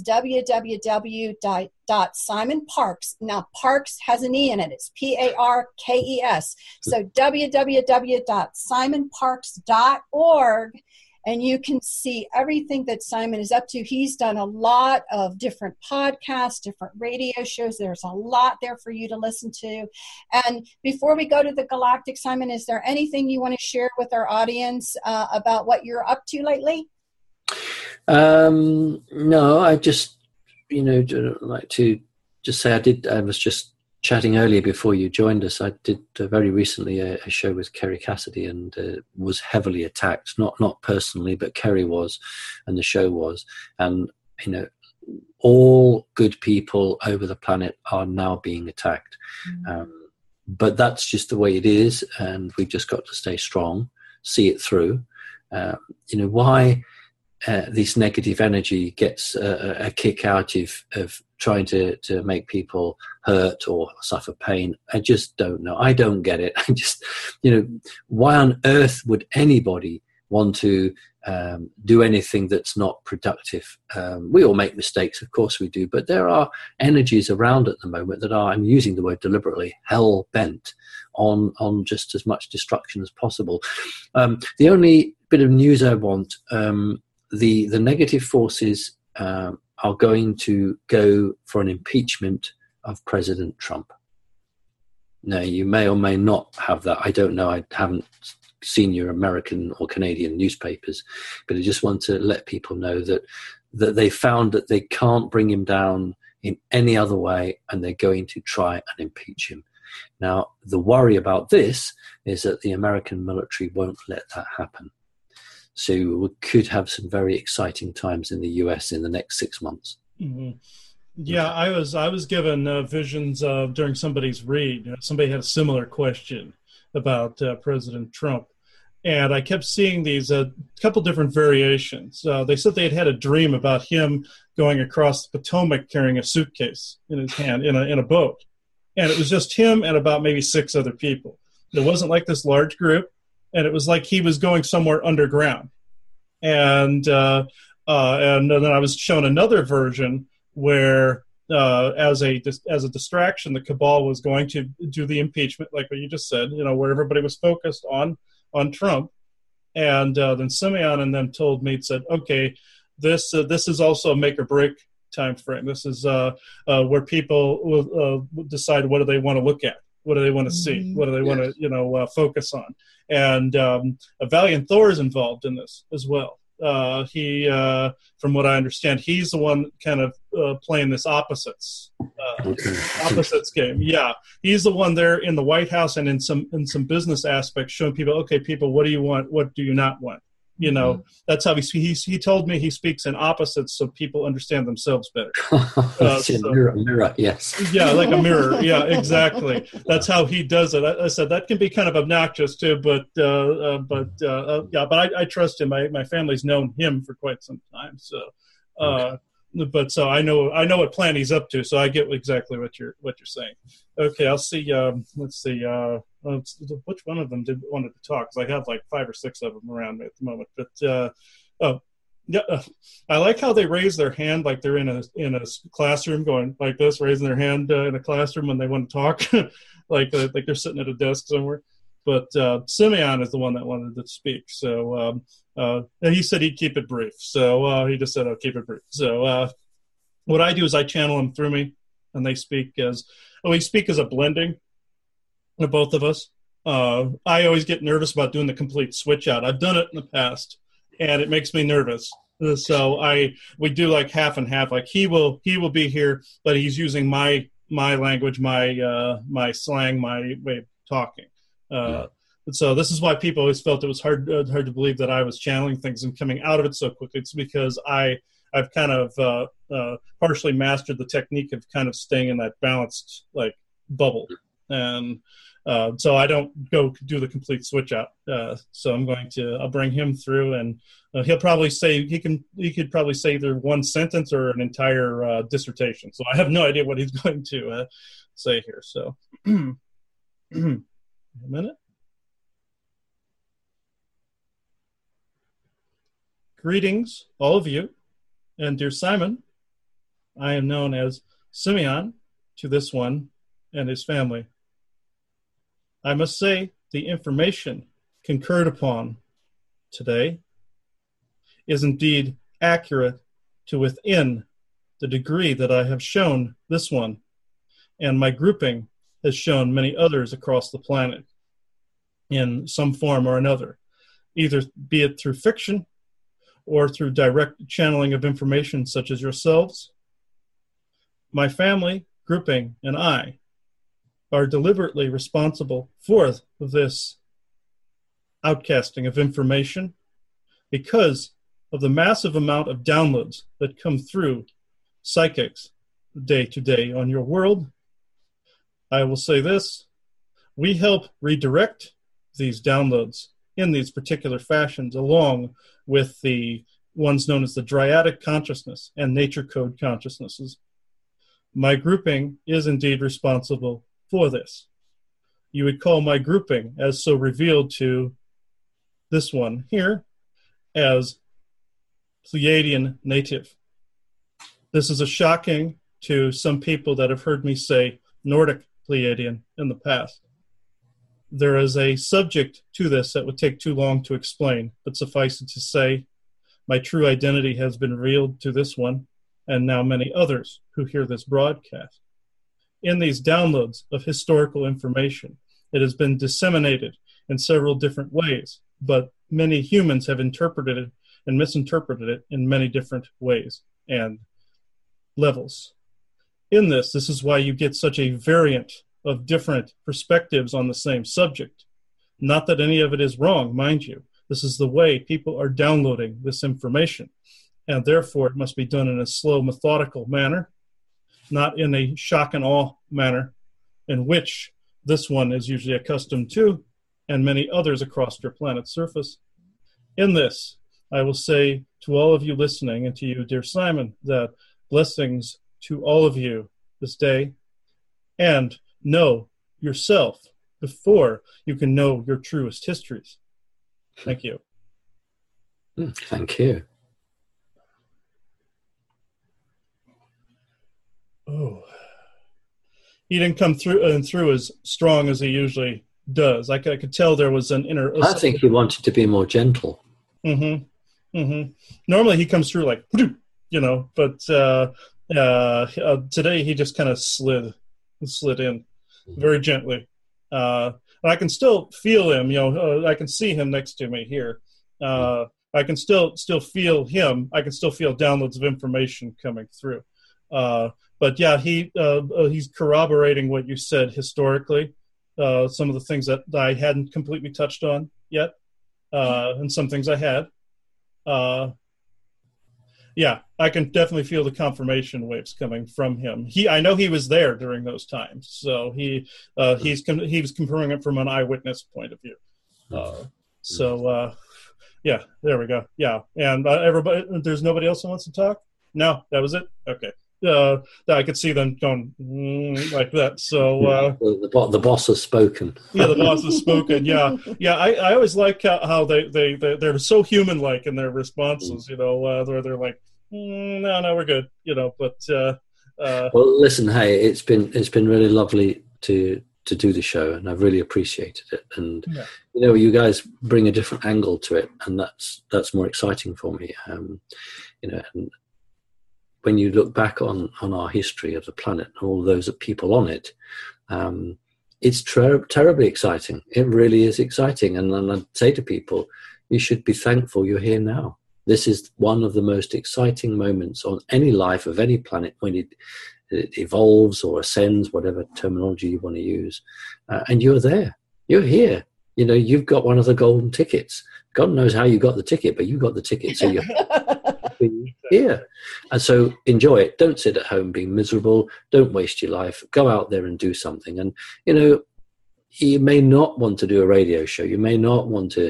www.simonparkes. Now, Parks has an E in it. It's Parkes. So www.simonparkes.org. And you can see everything that Simon is up to. He's done a lot of different podcasts, different radio shows. There's a lot there for you to listen to. And before we go to the Galactic, Simon, is there anything you want to share with our audience about what you're up to lately? No, I just, like to just say I was just chatting earlier before you joined us. I did very recently a show with Kerry Cassidy and was heavily attacked, not personally, but Kerry was, and the show was. And, all good people over the planet are now being attacked. But that's just the way it is. And we've just got to stay strong, see it through. Why this negative energy gets a kick out of trying to make people hurt or suffer pain. I just don't know. I don't get it. I just, why on earth would anybody want to do anything that's not productive? We all make mistakes, of course we do, but there are energies around at the moment that are, I'm using the word deliberately, hell-bent on just as much destruction as possible. The only bit of news I want, the negative forces are going to go for an impeachment of President Trump. Now, you may or may not have that. I don't know. I haven't seen your American or Canadian newspapers, but I just want to let people know that they found that they can't bring him down in any other way, and they're going to try and impeach him. Now, the worry about this is that the American military won't let that happen. So we could have some very exciting times in the US in the next 6 months. Yeah, I was given visions during somebody's read. Somebody had a similar question about President Trump, and I kept seeing these couple different variations. They said they had a dream about him going across the Potomac carrying a suitcase in his hand in a boat, and it was just him and about maybe 6 other people. It wasn't like this large group. And it was like he was going somewhere underground. And then I was shown another version where, as a distraction, the cabal was going to do the impeachment, like what you just said, where everybody was focused on Trump. And then Simeon and them told me, said, okay, this is also a make or break time frame. This is where people will decide what do they want to look at. What do they want to see? What do they want to, focus on? And Valiant Thor is involved in this as well. He, from what I understand, he's the one kind of playing this opposites game. Yeah, he's the one there in the White House and in some business aspects, showing people, okay, people, what do you want? What do you not want? That's how he told me he speaks in opposites so people understand themselves better. Mirror, yes. Yeah, like a mirror. Yeah, exactly. That's how he does it. I said that can be kind of obnoxious too, but I trust him. My family's known him for quite some time, so but so I know what plan he's up to, so I get exactly what you're saying. Okay, I'll see. Let's see. Which one of them wanted to talk? Because I have like 5 or 6 of them around me at the moment. But I like how they raise their hand like they're in a classroom, going like this, raising their hand in a classroom when they want to talk, like they're sitting at a desk somewhere. But Simeon is the one that wanted to speak. So he said he'd keep it brief. So he just said, I'll keep it brief. So what I do is I channel them through me, and they speak we speak as a blending of both of us. I always get nervous about doing the complete switch out. I've done it in the past, and it makes me nervous. So we do like half and half. Like he will be here, but he's using my language, my slang, my way of talking. So this is why people always felt it was hard to believe that I was channeling things and coming out of it so quickly. It's because I've kind of partially mastered the technique of kind of staying in that balanced like bubble, and so I don't go do the complete switch out. So I'll bring him through, and he'll probably say he could probably say either one sentence or an entire dissertation. So I have no idea what he's going to say here. So. A minute. Greetings, all of you, and dear Simon. I am known as Simeon to this one and his family. I must say the information concurred upon today is indeed accurate to within the degree that I have shown this one, and my grouping has shown many others across the planet in some form or another, either be it through fiction or through direct channeling of information such as yourselves. My family, grouping, and I are deliberately responsible for this outcasting of information because of the massive amount of downloads that come through psychics day to day on your world. I will say this, we help redirect these downloads in these particular fashions along with the ones known as the Dryadic consciousness and nature code consciousnesses. My grouping is indeed responsible for this. You would call my grouping, as so revealed to this one here, as Pleiadian native. This is a shocking to some people that have heard me say Nordic Pleiadian in the past. There is a subject to this that would take too long to explain, but suffice it to say, my true identity has been revealed to this one, and now many others who hear this broadcast. In these downloads of historical information, it has been disseminated in several different ways, but many humans have interpreted it and misinterpreted it in many different ways and levels. In this is why you get such a variant of different perspectives on the same subject. Not that any of it is wrong, mind you. This is the way people are downloading this information, and therefore it must be done in a slow, methodical manner, not in a shock and awe manner, in which this one is usually accustomed to, and many others across your planet's surface. In this, I will say to all of you listening, and to you, dear Simon, that blessings to all of you this day, and know yourself before you can know your truest histories. Thank you. Thank you. Oh, he didn't come through as strong as he usually does. I could tell there was an inner. I think he wanted to be more gentle. Normally he comes through like, but today he just kind of slid in very gently. I can still feel him. I can see him next to me here. I can still feel him. I can still feel downloads of information coming through. But yeah, he's corroborating what you said historically. Some of the things that I hadn't completely touched on yet, and some things I had. Yeah, I can definitely feel the confirmation waves coming from him. I know he was there during those times, so he was confirming it from an eyewitness point of view. Yeah, there we go. Yeah, and everybody, there's nobody else who wants to talk. No, that was it? Okay. I could see them going like that. So the boss has spoken. Yeah, the boss has spoken. Yeah. I always like how they're so human like in their responses. Where they're like, no, we're good. But well, listen, hey, it's been really lovely to do the show, and I've really appreciated it. And you guys bring a different angle to it, and that's more exciting for me. And when you look back on our history of the planet and all those people on it, it's terribly exciting. It really is exciting. And I'd say to people, you should be thankful you're here now. This is one of the most exciting moments on any life of any planet when it evolves or ascends, whatever terminology you want to use. And you're there. You're here. You've got one of the golden tickets. God knows how you got the ticket, but you got the ticket, so you're here. And so enjoy it. Don't sit at home being miserable. Don't waste your life. Go out there and do something. And, you may not want to do a radio show. You may not want to,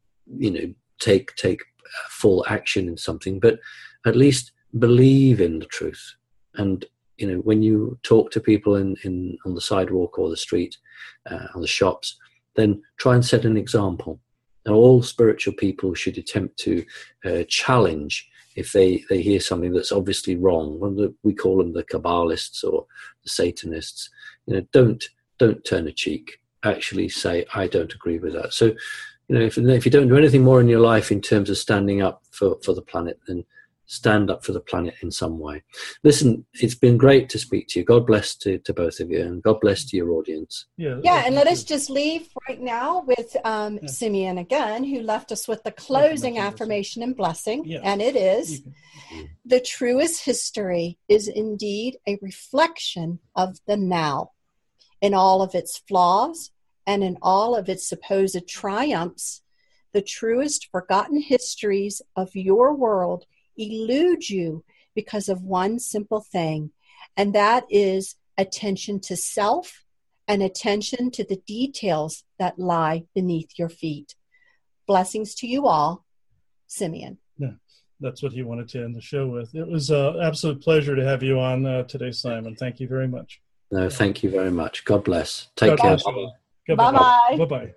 take full action in something, but at least believe in the truth. And, when you talk to people on the sidewalk or the street, on the shops, then try and set an example. Now, all spiritual people should attempt to challenge if they hear something that's obviously wrong. We call them the Kabbalists or the Satanists. Don't turn a cheek. Actually say, I don't agree with that. So, if you don't do anything more in your life in terms of standing up for the planet, then stand up for the planet in some way. Listen, it's been great to speak to you. God bless to both of you, and God bless to your audience. Yeah, and let us just leave right now with Simeon again, who left us with the closing affirmation and blessing. Yeah. And it is, the truest history is indeed a reflection of the now, in all of its flaws and in all of its supposed triumphs. The truest forgotten histories of your world elude you because of one simple thing, and that is attention to self and attention to the details that lie beneath your feet. Blessings to you all, Simeon. Yeah, that's what he wanted to end the show with. It was an absolute pleasure to have you on today, Simon. Thank you very much. No, thank you very much. God bless. Take care. Bye-bye. Bye-bye.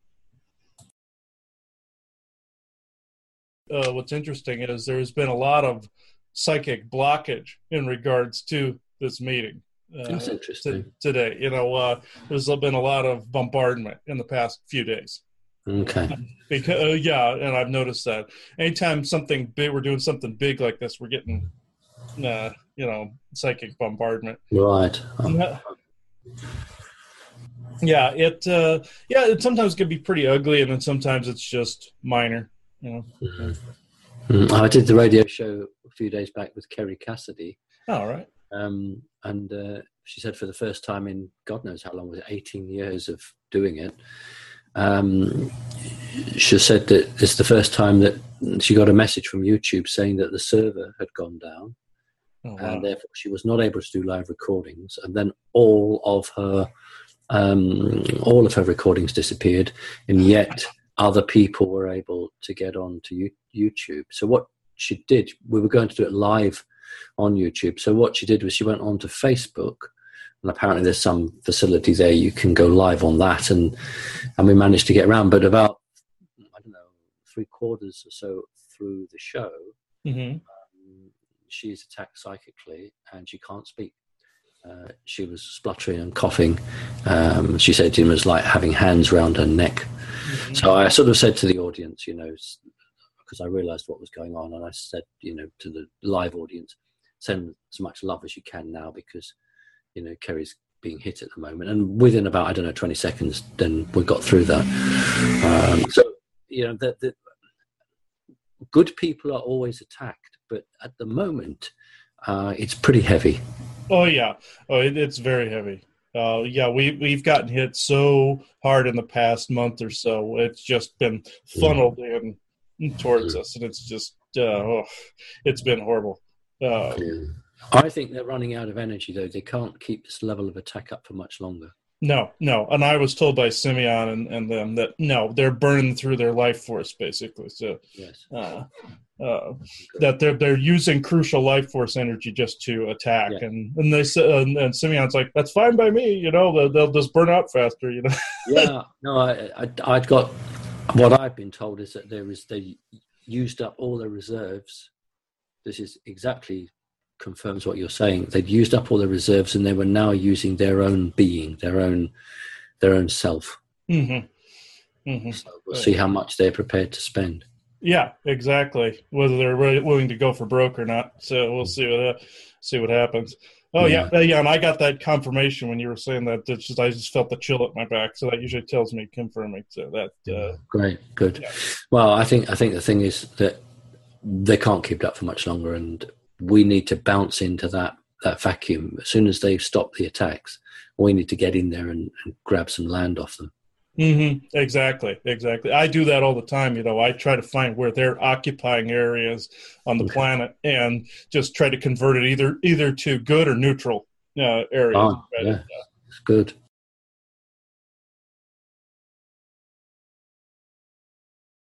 What's interesting is there's been a lot of psychic blockage in regards to this meeting. That's interesting. Today, there's been a lot of bombardment in the past few days. Okay. Because and I've noticed that anytime something big, we're doing something big like this, we're getting, psychic bombardment. Right. Yeah. It sometimes can be pretty ugly, and then sometimes it's just minor. I did the radio show a few days back with Kerry Cassidy. All right. And she said for the first time in God knows how long, was it 18 years of doing it, she said that it's the first time that she got a message from YouTube saying that the server had gone down. Oh, wow. And therefore she was not able to do live recordings, and then all of her recordings disappeared, and yet other people were able to get on to YouTube. So what she did, we were going to do it live on YouTube. So what she did was she went on to Facebook, and apparently there's some facility there you can go live on that, and we managed to get around. But about, 3/4 or so through the show, she's attacked psychically and she can't speak. She was spluttering and coughing. She said it was like having hands around her neck. Mm-hmm. So I sort of said to the audience, because I realized what was going on, and I said, to the live audience, send as much love as you can now, because, Kerry's being hit at the moment. And within about, 20 seconds, then we got through that. The good people are always attacked, but at the moment, it's pretty heavy. Oh yeah, it's very heavy. We've gotten hit so hard in the past month or so. It's just been funneled in towards us, and it's just it's been horrible. I think they're running out of energy, though. They can't keep this level of attack up for much longer. No, and I was told by Simeon and them that no, they're burning through their life force basically. So yes, that they're using crucial life force energy just to attack, and they and Simeon's like, that's fine by me, you know, they'll just burn out faster, you know. Yeah, no, I'd got, what I've been told is that they used up all their reserves. This is exactly confirms what you're saying. They'd used up all their reserves, and they were now using their own being, their own self. Mm-hmm. Mm-hmm. So we'll see how much they're prepared to spend. Yeah, exactly. Whether they're willing to go for broke or not. So we'll see what happens. Oh yeah. And I got that confirmation when you were saying that. I just felt the chill at my back. So that usually tells me confirming. So that great, good. Yeah. Well, I think the thing is that they can't keep it up for much longer, and we need to bounce into that vacuum as soon as they stop the attacks. We need to get in there and grab some land off them. Mm-hmm. Exactly. I do that all the time. You know, I try to find where they're occupying areas on the planet and just try to convert it either to good or neutral areas. Oh, yeah, it's good.